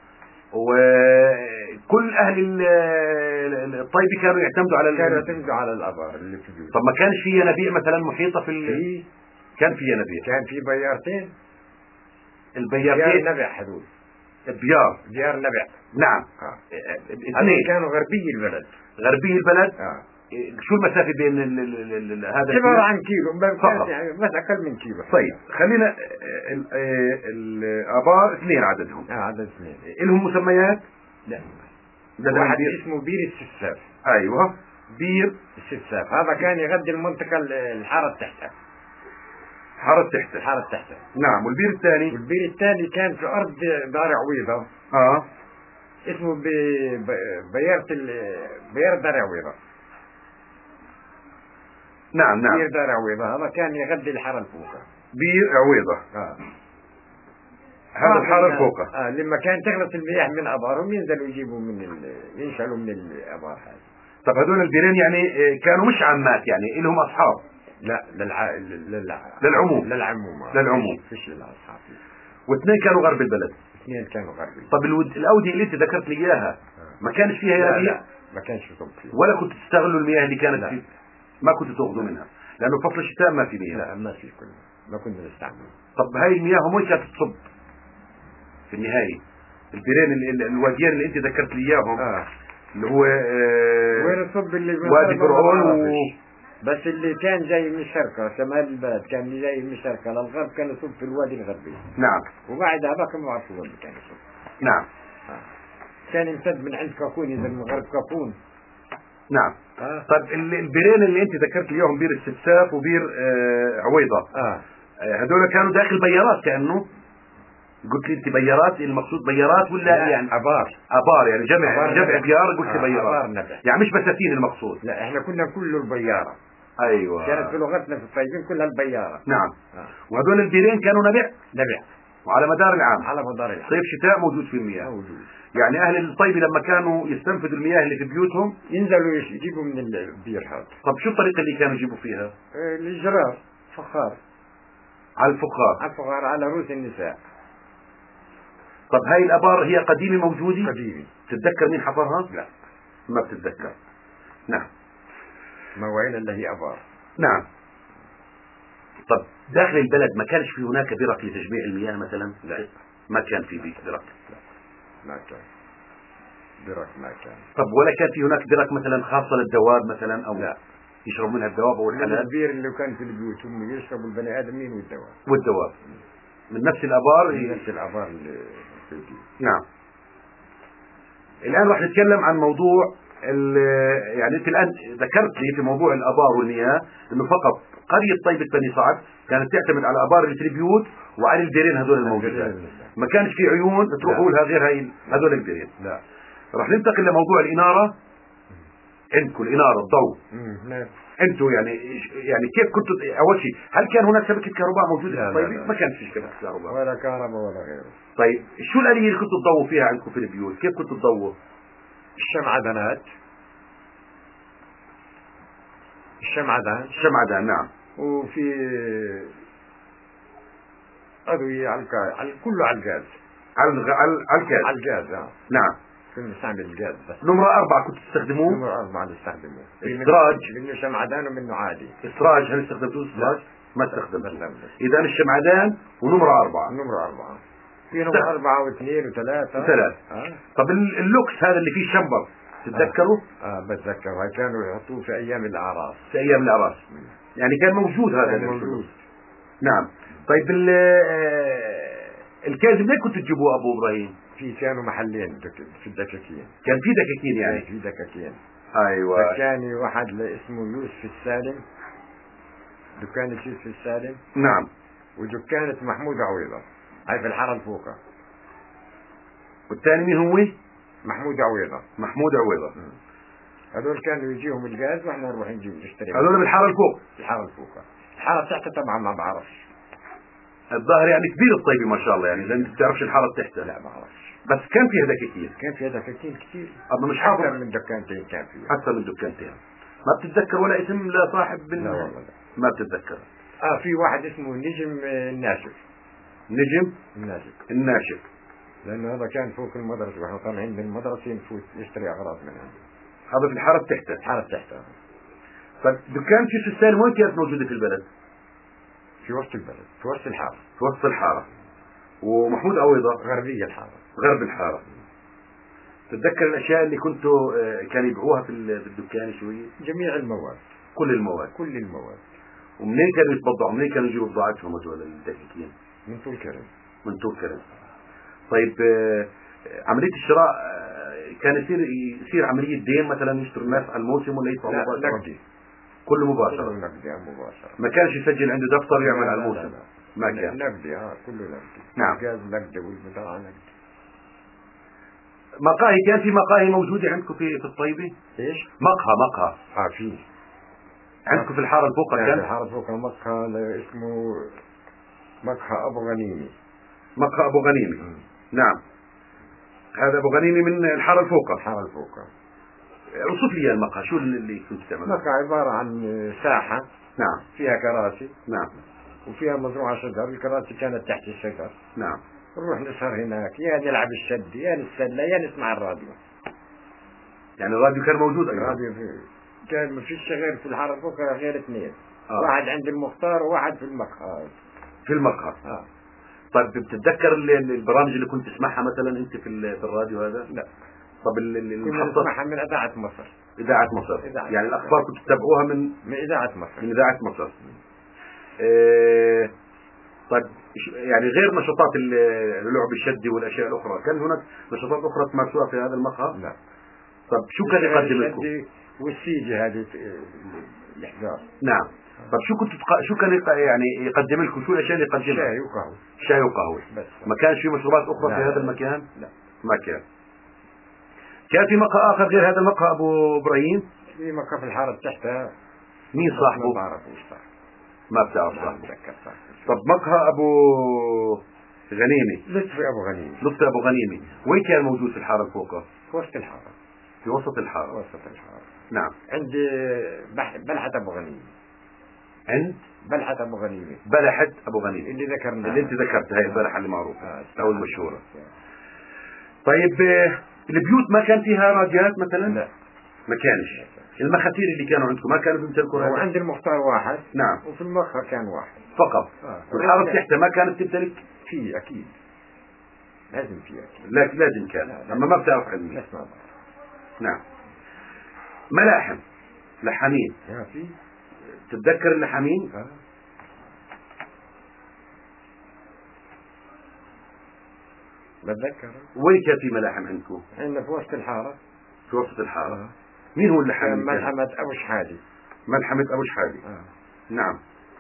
وكل اهل الطيبه كانوا يعتمدوا على كانوا يعتمدوا على الابار اللي في البيوت. طب ما كانش في ينابيع مثلا محيطه في ال... في كان في ينابيع. كان في بيارتين. البيارتين بيار نبع هذول. بيار بيار نبع. نعم. آه. اثنين كانوا غربي البلد. غربي البلد. آه. شو المسافة بين ال ال ال هذا عبارة عن كيلو فقط يعني بس أقل من كيلو. طيب خلينا الآبار اثنين عددهم. اه عدد اثنين. لهم مسميات؟ لا. واحد اسمه بير السفاف. أيوه بير السفاف هذا كان يغذي المنطقة الحارة تحتها. حارة تحتها. الحارة تحتها. نعم. والبير الثاني؟ والبير الثاني كان في أرض دار عويضة. اه اسمه بي... بيارة ال... بيار دار عويضة. نعم نعم. بير دار عويضة هذا كان يغذي الحارة الفوقة. بير عويضة. اه هذا الحارة الفوقة. اه لما كان تغلط المياه من ابارهم ينزلوا يجيبوا من ال... ينشلوا من الابار هذه. طب هذول البيرين يعني كانوا مش عامات يعني لهم اصحاب؟ لا للع... للع... للعموم. للعموم. للعموم. فيش الاصحاب. واثنين كانوا غرب البلد. اثنين كانوا غربي. طب الود... الاودية اللي انت ذكرت لي اياها ما كانش فيها ينابيع؟ لا ما كانش يصب فيها. ولا كنت تستغلوا المياه اللي كانت لا. فيه؟ ما كنت تاخذوا منها لانه فصل الشتاء ما في مياه. لا ما في كله ما كنا نستعمل. طب هاي المياه وين كانت تصب في النهاية؟ البيرين اللي الواديين اللي انت ذكرت لي اياهم آه. اللي هو آه وين الصب اللي وادي فرعون و... بس اللي كان جاي من الشرقة شمال البلد كان جاي من الشرقة للغرب كان يصب في الوادي الغربي. نعم. وبعد هذاك ما بعرفوا وين كان يصب. نعم. آه. كان يمتد من عند كافون ينزل من غرب كافون. نعم. آه. طيب البيرين اللي انت ذكرت لي اياهم بير السفساف وبير آه عويضة آه. هذول كانوا داخل بيارات كأنه؟ قلت لي انت بيارات المقصود بيارات ولا لا يعني ابار؟ ابار يعني جمع أبار جمع بيار قلت آه. بيارات. ابار نبع. يعني مش بساتين المقصود. لا احنا كنا كله البيارة. ايوه. كانت في لغتنا في الطيبين كلها البيارة. نعم. آه. وهذول البيرين كانوا نبع؟ نبع. وعلى مدار العام؟ على مدار العام. صيف شتاء موجود في المياه. موجود. يعني اهل الطيبة لما كانوا يستنفذوا المياه اللي في بيوتهم ينزلوا يجيبوا من البير هذا. طب شو الطريقة اللي كانوا يجيبوا فيها؟ آه الجرار فخار. على الفخار. على الفخار على رؤوس النساء. طب هاي الابار هي قديمة موجودة؟ قديمة. تتذكر مين حفرها؟ لا ما بتتذكر. نعم. موعين اللي هي ابار. نعم. طب داخل البلد ما كانش في هناك برك لتجميع المياه مثلا؟ لا ما كان في برك. لا ما كان برك ما كان. طب ولا كان في هناك برك مثلا خاصة للدواب مثلا او لا يشرب منها الدواب او الحلال؟ البير اللي كان في البيوت هم يشربوا البني ادمين والدواب. والدواب من نفس الابار. من نفس الابار اللي في البيوت. نعم. الان راح نتكلم عن موضوع يعني انت الان ذكرت لي في موضوع الابار والمياه انه فقط قرية طيبة بني صعد كانت تعتمد على ابار اللي في البيوت وعلى البيرين هذول الموجودات. ما كانش في عيون تروحوا لها غير هاي هذول البيرين. لا. راح ننتقل لموضوع الانارة. عندكم الانارة الضوء. امم انتوا يعني يعني كيف كنتوا اول شيء هل كان هناك شبكه كهرباء موجوده لا في لا الطيبه؟ لا. ما كانش في شبكه كهرباء ولا كهرباء ولا غيره. طيب شو الاليه اللي كنتوا تضووا فيها عندكم في البيوت؟ كيف كنتوا تضووا؟ الشمعدانات، الشمعدان الشمعدان نعم. وفي أضوية على الكا- على كله على الغاز. على الغ... على على الكاز. على الغاز اه. نعم. كنا نستعمل الغاز بس. نمرة أربعة كنتوا تستخدموه؟ نمرة أربعة نستخدمه. إسراج. منه شمعدان ومنه عادي. إسراج هل استخدمتوه إسراج؟ ما ما استخدمتوه. استخدمته. إذا الشمعدان ونمرة أربعة. نمرة أربعة. في نمرة أربعة واثنين وثلاثة. وثلاث. آه. طب ال- اللوكس هذا اللي فيه شمبر تتذكروا؟ اه, آه بتذكر هاي كانوا يحطوه في أيام الأعراس. في أيام الأعراس. يعني كان موجود هذا كان اللوكس. موجود. نعم. طيب ال آه، الكاز منين كنتوا تجيبوه أبو إبراهيم؟ في كانوا محلين دك- في الدكاكين. كان في دكاكين يعني؟ في دكاكين. أيوة. دكاني واحد اسمه يوسف السالم، دكان يوسف السالم. نعم. ودكانة محمود عويضة هاي في الحارة الفوقة. والثاني مين هو؟ محمود عويضة. محمود عويضة. هذول كانوا يجيهم الغاز واحنا نروح نجيب نشتري. هذول بالحارة الفوق. الحارة الفوقة. الحارة تحت طبعا ما بعرفش. الظاهر يعني كبير الطيبة ما شاء الله يعني لأن انت بتعرفش الحارة تحتها. لا ما بعرفش. بس كان فيها دكاكين. كان في دكاكين كثير. أما مش حافظ. أكثر من دكانتين كان فيها. أكثر من دكانتين. ما بتتذكر ولا اسم لصاحب بال... لا والله لا. ما بتتذكر. اه في واحد اسمه نجم آه، الناشف. نجم الناشف. الناشف. لأنه هذا كان فوق المدرسة واحنا طالعين من المدرسة نفوت نشتري أغراض من عنده. هذا في الحارة تحتها. الحارة تحتها. طيب دكان شيش السالم وين كانت موجودة في البلد؟ في وسط البلد، في وسط الحارة. في وسط الحارة. ومحمود عويضة غربية الحارة. غرب الحارة. تتذكر الأشياء اللي كنتوا آه، كانوا يبيعوها في ال- في الدكان شوية؟ جميع المواد. كل المواد. كل المواد. ومنين كانوا يتبضعوا؟ منين كانوا يجيبوا بضاعتهم هذول الدكاكين؟ من طول كرم. من طول كرم. طيب آه، عملية الشراء آه، كان يصير يصير عملية دين مثلا يشتروا الناس على الموسم ولا يدفعوا لا مباشرة؟ نقدي. كله مباشرة. كله نقدي مباشرة. ما كانش يسجل عنده دفتر ويعمل لا، على لا، الموسم. لا، لا. ما كان. نقدي اه كله نقدي. نعم. الغاز نقدي والبضاعة نقدي. مقاهي كان في مقاهي موجودة عندكم في في الطيبة؟ ايش؟ مقهى مقهى اه في. عندكم في الحارة الفوقة كان كان؟ الحارة فوق مقهى ل- اسمه مقهى أبو غنيمي. مقهى أبو غنيمي. نعم. هذا أبو غنيمي من الحارة الفوقة. الحارة الفوق. اوصف لي المقهى شو اللي كنت تعمله؟ مقهى عبارة عن ساحة نعم. فيها كراسي نعم. وفيها مزروعة شجر، الكراسي كانت تحت الشجر. نعم. نروح نسهر هناك، يا نلعب الشد يا نتسلى يا نسمع الراديو. يعني الراديو كان موجود أيضا؟ الراديو في كان ما فيش غير في الحارة فوق غير اثنين. آه. واحد عند المختار وواحد في المقهى. في المقهى. اه طيب بتتذكر ال- ال- البرامج اللي كنت تسمعها مثلا أنت في ال- في الراديو هذا؟ لا. طب ال- ال- كنا المحطة نسمعها من إذاعة مصر. إذاعة مصر. إذاعة يعني مصر. الأخبار كنت تتابعوها من من إذاعة مصر. من إذاعة مصر. إيه طيب ش- يعني غير نشاطات ال- لعب الشد والأشياء الأخرى كان هناك نشاطات أخرى تمارسوها في هذا المقهى؟ لا. طب شو كان يقدم لكم؟ الشد والسيجي هذه الإحجار. نعم. طب شو كنت تق... شو كان يق... يعني يقدم لكم؟ شو الاشياء اللي يقدمها؟ شاي وقهوة. شاي وقهوة. بس. ما كانش في مشروبات اخرى لا في لا هذا لا. المكان؟ لا. ما كان. كان في مقهى اخر غير هذا المقهى ابو ابراهيم؟ في مكة في الحارة تحتها. مين صاحبه؟ ما بعرفوش صاحبه. ما بتعرف ما صاحبه. بتذكر صاحبه. طب مقهى ابو غنيمي، لطفي أبو غنيم. لطفي ابو غنيمي، وين كان موجود في الحارة الفوقة؟ في وسط الحارة. في وسط الحارة. وسط الحارة. نعم. عندي بح... بلحة أبو غنيم. عند بلحة أبو غنيم. بلحة ابو غنيمي اللي ذكرناها. اللي انت ذكرتها هي البلحة اللي معروفة آه. او المشهورة. طيب آه، البيوت ما كان فيها راديوات مثلا؟ لا. ما كانش. المخاتير اللي كانوا عندكم ما كانوا بيمتلكوا هو راديو؟ عند المختار واحد. نعم. وفي المخة كان واحد. فقط. آه. والحارة تحتها ما كانت تمتلك؟ في أكيد. لازم في أكيد. لا لازم كان. لا، اما ما بتعرف عني. نسمع بعض. نعم. ملاحم لحامين، يا في. تتذكر اللحامين؟ آه. بتذكر. وين كان في ملاحم عندكم؟ عندنا في وسط الحارة. في وسط الحارة. آه. مين هو كان اللحامين؟ كان ملحمة أبو شحادي. ملحمة ابو شحادي. آه. نعم.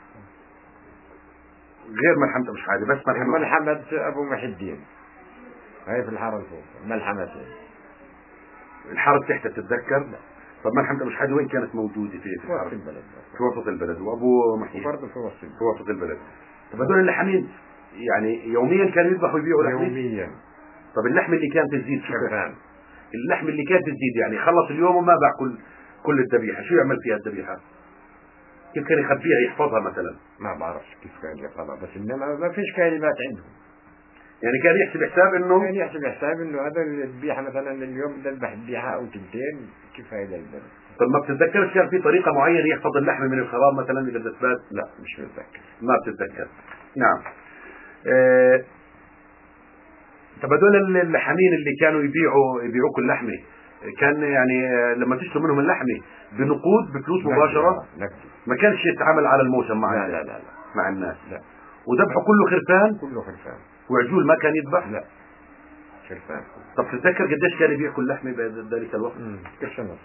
غير ملحمة ابو شحادي بس ملحمة. ملحمة أبو محي الدين. هاي في الحارة الفوق. ملحمتين. الحارة تحتها تتذكر؟ لا. طب ما محمد ابو شحاده وين كانت موجوده في في في وسط الحرب؟ البلد. في وسط البلد، وابو محيي وبرضه في وسط في البلد. وسط البلد. طب هذول اللحمين يعني يوميا كانوا يذبحوا ويبيعوا لحمه؟ يوميا. طب اللحمه اللي كانت تزيد شو كان؟ خرفان. اللحمه اللي كانت تزيد يعني خلص اليوم وما باع كل كل الذبيحه، شو يعمل فيها الذبيحه؟ كيف كان يخبيها يحفظها مثلا؟ ما بعرفش كيف كان يقرأ، بس انما ما فيش كلمات عندهم. يعني كان يحسب حساب انه كان يحسب حساب انه هذا الذبيحه مثلا اليوم بدي اذبح ذبيحه او تنتين كفايه للبلد. طب ما بتتذكرش كان في طريقه معينه يحفظ اللحمه من الخراب مثلا اذا تثبت؟ لا مش متذكر. ما بتتذكر. نعم. آه... طب هذول اللحامين اللي كانوا يبيعوا يبيعوك اللحمه كان يعني آه، لما تشتروا منهم اللحمه بنقود بفلوس مباشره؟ نقدي. ما كانش يتعامل على الموسم مع لا الناس. لا لا لا مع الناس. لا. وذبحوا كله خرفان؟ كله خرفان. وعجول ما كان يذبح؟ لا خرفان. طب تتذكر قديش كان يبيع كل لحمه بذلك الوقت؟ قرش ونص.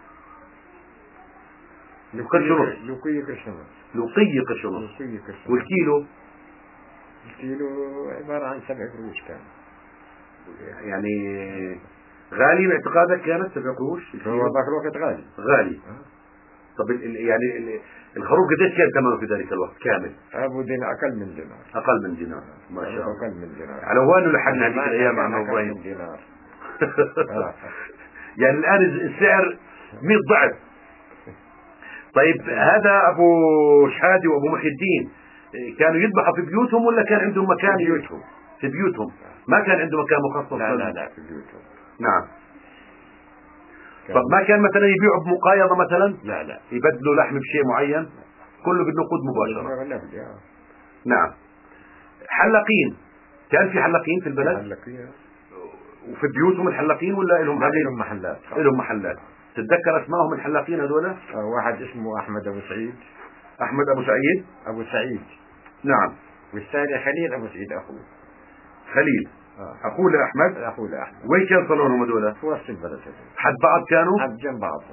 قرش ونص. لوقية قرش ونص. لوقية قرش ونص. لوقية قرش ونص. والكيلو؟ الكيلو عبارة عن سبع قروش كان. يعني غالي باعتقادك كانت سبع قروش؟ هو ذاك الوقت غالي. غالي. طب ال ال يعني ال الخروف قديش كان ثمنه في ذلك الوقت كامل؟ ابو دينار، اقل من دينار. اقل من دينار. ما شاء الله. اقل من دينار. على وين لحقنا هذيك الايام عم اقل ابراهيم؟ من دينار. يعني الان السعر مئة ضعف. طيب هذا ابو شحاده وابو محي الدين كانوا يذبحوا في بيوتهم ولا كان عندهم مكان؟ في بيوتهم. في بيوتهم. ما كان عنده مكان مخصص؟ لا لا لا في بيوتهم. نعم. طب ما كان مثلا يبيعوا بمقايضة مثلا؟ لا لا. يبدلوا لحم بشيء معين؟ كله بالنقود مباشرة. نعم. حلاقين، كان في حلاقين في البلد؟ حلاقين. وفي بيوتهم الحلاقين ولا لهم لهم محلات؟ لهم محلات. تتذكر اسمائهم الحلاقين هذول؟ واحد اسمه احمد ابو سعيد. احمد ابو سعيد؟ ابو سعيد. نعم. والثاني خليل ابو سعيد اخوه. خليل. آه. اخوه لاحمد؟ اخوه لاحمد. وين كان صالونهم هذول؟ في وسط البلد هذول. حد بعض كانوا؟ حد جنب بعض.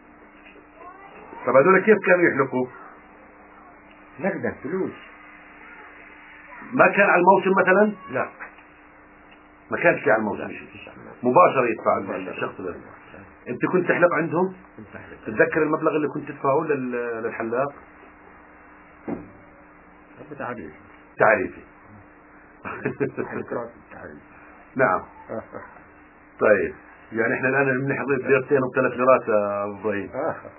طب هذول كيف كانوا يحلقوا؟ نقدا فلوس. ما كان على الموسم مثلا؟ لا ما كانش في على الموسم شيء. مباشرة يدفع الشخص ده. انت كنت تحلق عندهم؟ كنت احلق. تتذكر المبلغ اللي كنت تدفعه للحلاق؟ تعريفي. تعريفي. تعريفي. نعم. طيب يعني احنا الان بنحضر ليرتين وثلاث ليرات يا ابو ابراهيم.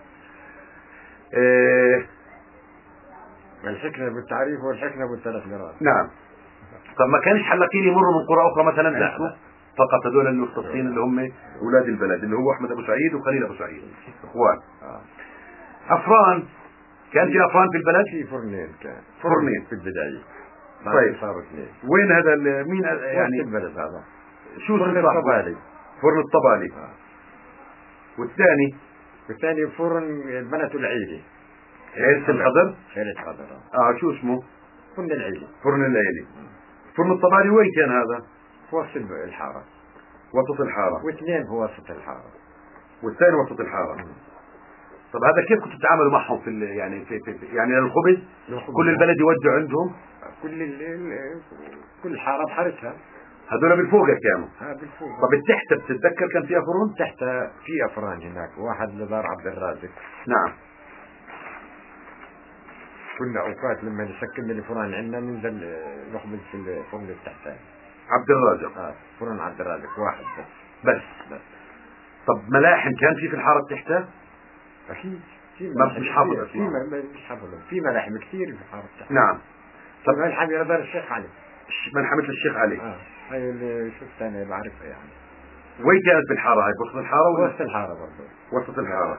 ايه الحكمة بالتعريف والحكمة بالثلاث ليرات. نعم. طب ما كانش حلاقين يمروا من قرى اخرى مثلا؟ لا, لا. فقط هذول المختصين اللي هم اولاد البلد اللي هو احمد ابو سعيد وخليل ابو سعيد اخوان. آه. افران، كان في افران في البلد؟ في فرنين كان. فرنين في البداية. طيب صاروا اثنين. وين هذا مين يعني؟ البلد هذا. شو فرن الطبالي. فرن الطبالي. آه. والثاني؟ والثاني فرن بنت العيلي. عيلة الخضر؟ عيلة الخضر. اه شو اسمه؟ فرن العيلي. فرن العيلي. فرن الطبالي وين كان هذا؟ في وسط الحارة. وسط الحارة. واثنين في وسط الحارة. والثاني وسط الحارة. مم. طب هذا كيف كنتوا تتعاملوا معهم في يعني في, في, في يعني الخبز؟ كل البلد يودع عندهم؟ كل ال كل حارة بحارتها. هذول بالفوقة كانوا؟ ها بالفوق. طب التحت بتتذكر كان فيها فرن؟ تحت في افران هناك، واحد لدار عبد الرازق. نعم. كنا اوقات لما نسكن الفرن عندنا ننزل نخبز في الفرن اللي تحتها. عبد الرازق. اه فرن عبد الرازق واحد بس. بس بس. طب ملاحم كان في في الحارة تحتها؟ اكيد. في ما مش حافظ في مش حافظ في ملاحم كثير في الحارة تحتها. نعم. طب ملحم دار الشيخ علي. ملحمة الشيخ علي. اه هاي اللي شفت انا بعرفها يعني. وين كانت بالحارة هاي؟ وسط الحارة ولا؟ وسط الحارة برضه. وسط الحارة.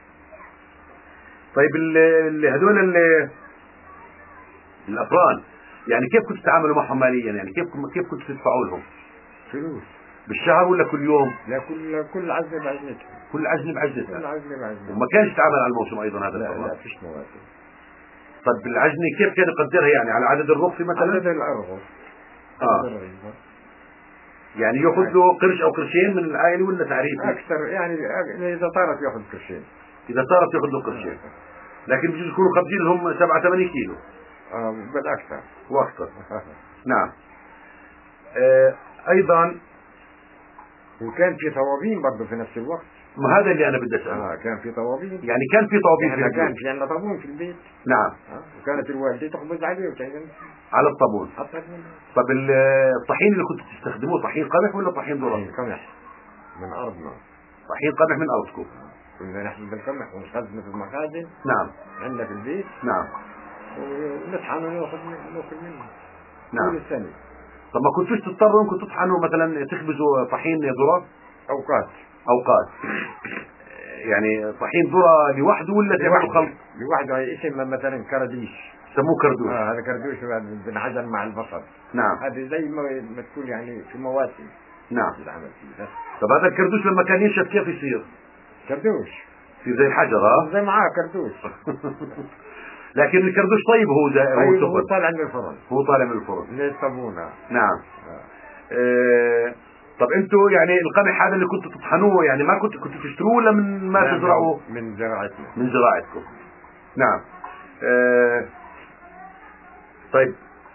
طيب اللي هذول اللي الافران يعني كيف كنتوا تتعاملوا معهم ماليا؟ يعني كيف كيف كنتوا تدفعوا لهم؟ فلوس. بالشهر ولا كل يوم؟ لا كل كل عزمة بعزمتها. كل عزمة بعزمتها. كل عزمة بعزمتها. وما كانش يتعامل على الموسم ايضا هذا لا الفرن؟ لا فيش مواسم. طب العجنة كيف كان يقدرها يعني على عدد الرغف مثلا؟ عدد الأرغف. اه يعني ياخذ له قرش او قرشين من العائلة ولا تعريفي؟ اكثر يعني اذا طارت ياخذ قرشين. اذا طارت ياخذ له قرشين. لكن بجوز يكونوا خبزين لهم سبعة ثمانية كيلو. اه بل اكثر. واكثر. نعم. آه ايضا وكان في ثوابين برضه في نفس الوقت. ما هذا اللي انا بدي اساله. اه كان في طوابين. يعني كان في طوابين في احنا البيوت. كان في عندنا طابون في البيت. نعم. آه. وكانت الوالدة تخبز عليه وتعمل على الطابون. على الطابون. طب ال- الطحين اللي كنتوا تستخدموه طحين قمح ولا طحين ذرة؟ طحين قمح من ارضنا. طحين قمح من ارضكم. كنا نحمل القمح ونخزنه في المخازن. نعم. عندنا في البيت. نعم. ونطحن وناخذ ناكل منه. نعم. طول السنة. طب ما كنتوش تضطروا انكم تطحنوا مثلا تخبزوا طحين ذرة؟ اوقات. اوقات. يعني طحين ذرة لوحده ولا تعملوا خلط؟ لوحده. هي اسم مثلا كرديش. سموه كردوش. اه هذا كردوش بنعجن مع البصل. نعم. هذه زي ما ما تكون يعني في مواسم. نعم. العمل فيه. طب هذا الكردوش لما كان ينشف كيف يصير؟ كردوش. يصير زي الحجر ها؟ زي معاه كردوش. لكن الكردوش طيب هو زي هو طيب هو سخن. طالع من الفرن. هو طالع من الفرن. ليه صابونه. نعم. آه. آه. طب انتوا يعني القمح هذا اللي كنتوا تطحنوه يعني ما كنتوا كنتوا تشتروه ولا من ما نعم تزرعوه؟ من زراعتنا. من زراعتكم. نعم. آه. طيب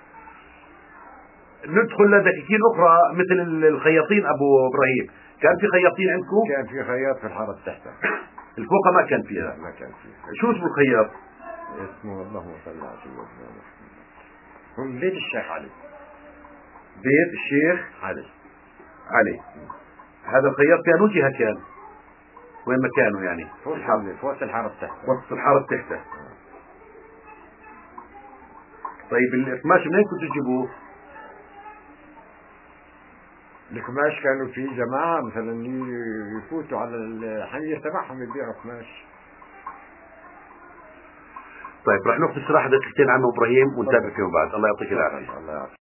ندخل لدقيقين اخرى مثل الخياطين ابو ابراهيم. كان في خياطين عندكم؟ كان في خياط في الحاره تحتها. الفوقه ما كان فيها. لا ما كان فيها. شو اسمه الخياط؟ اسمه اللهم صل على سيدنا محمد. هم بيت الشيخ علي. بيت الشيخ علي. علي. هذا الخياط كان وجهه كان وين مكانه يعني؟ في وسط في وسط الحاره تحتها. وسط الحاره تحته. طيب القماش منين كنتوا تجيبوه؟ القماش كانوا في جماعة مثلا يفوتوا على الحمير تبعهم يبيعوا قماش. طيب رح ناخذ استراحة دقيقتين عم ابراهيم ونتابع فيهم بعد. الله يعطيك العافية. الله يعافيك.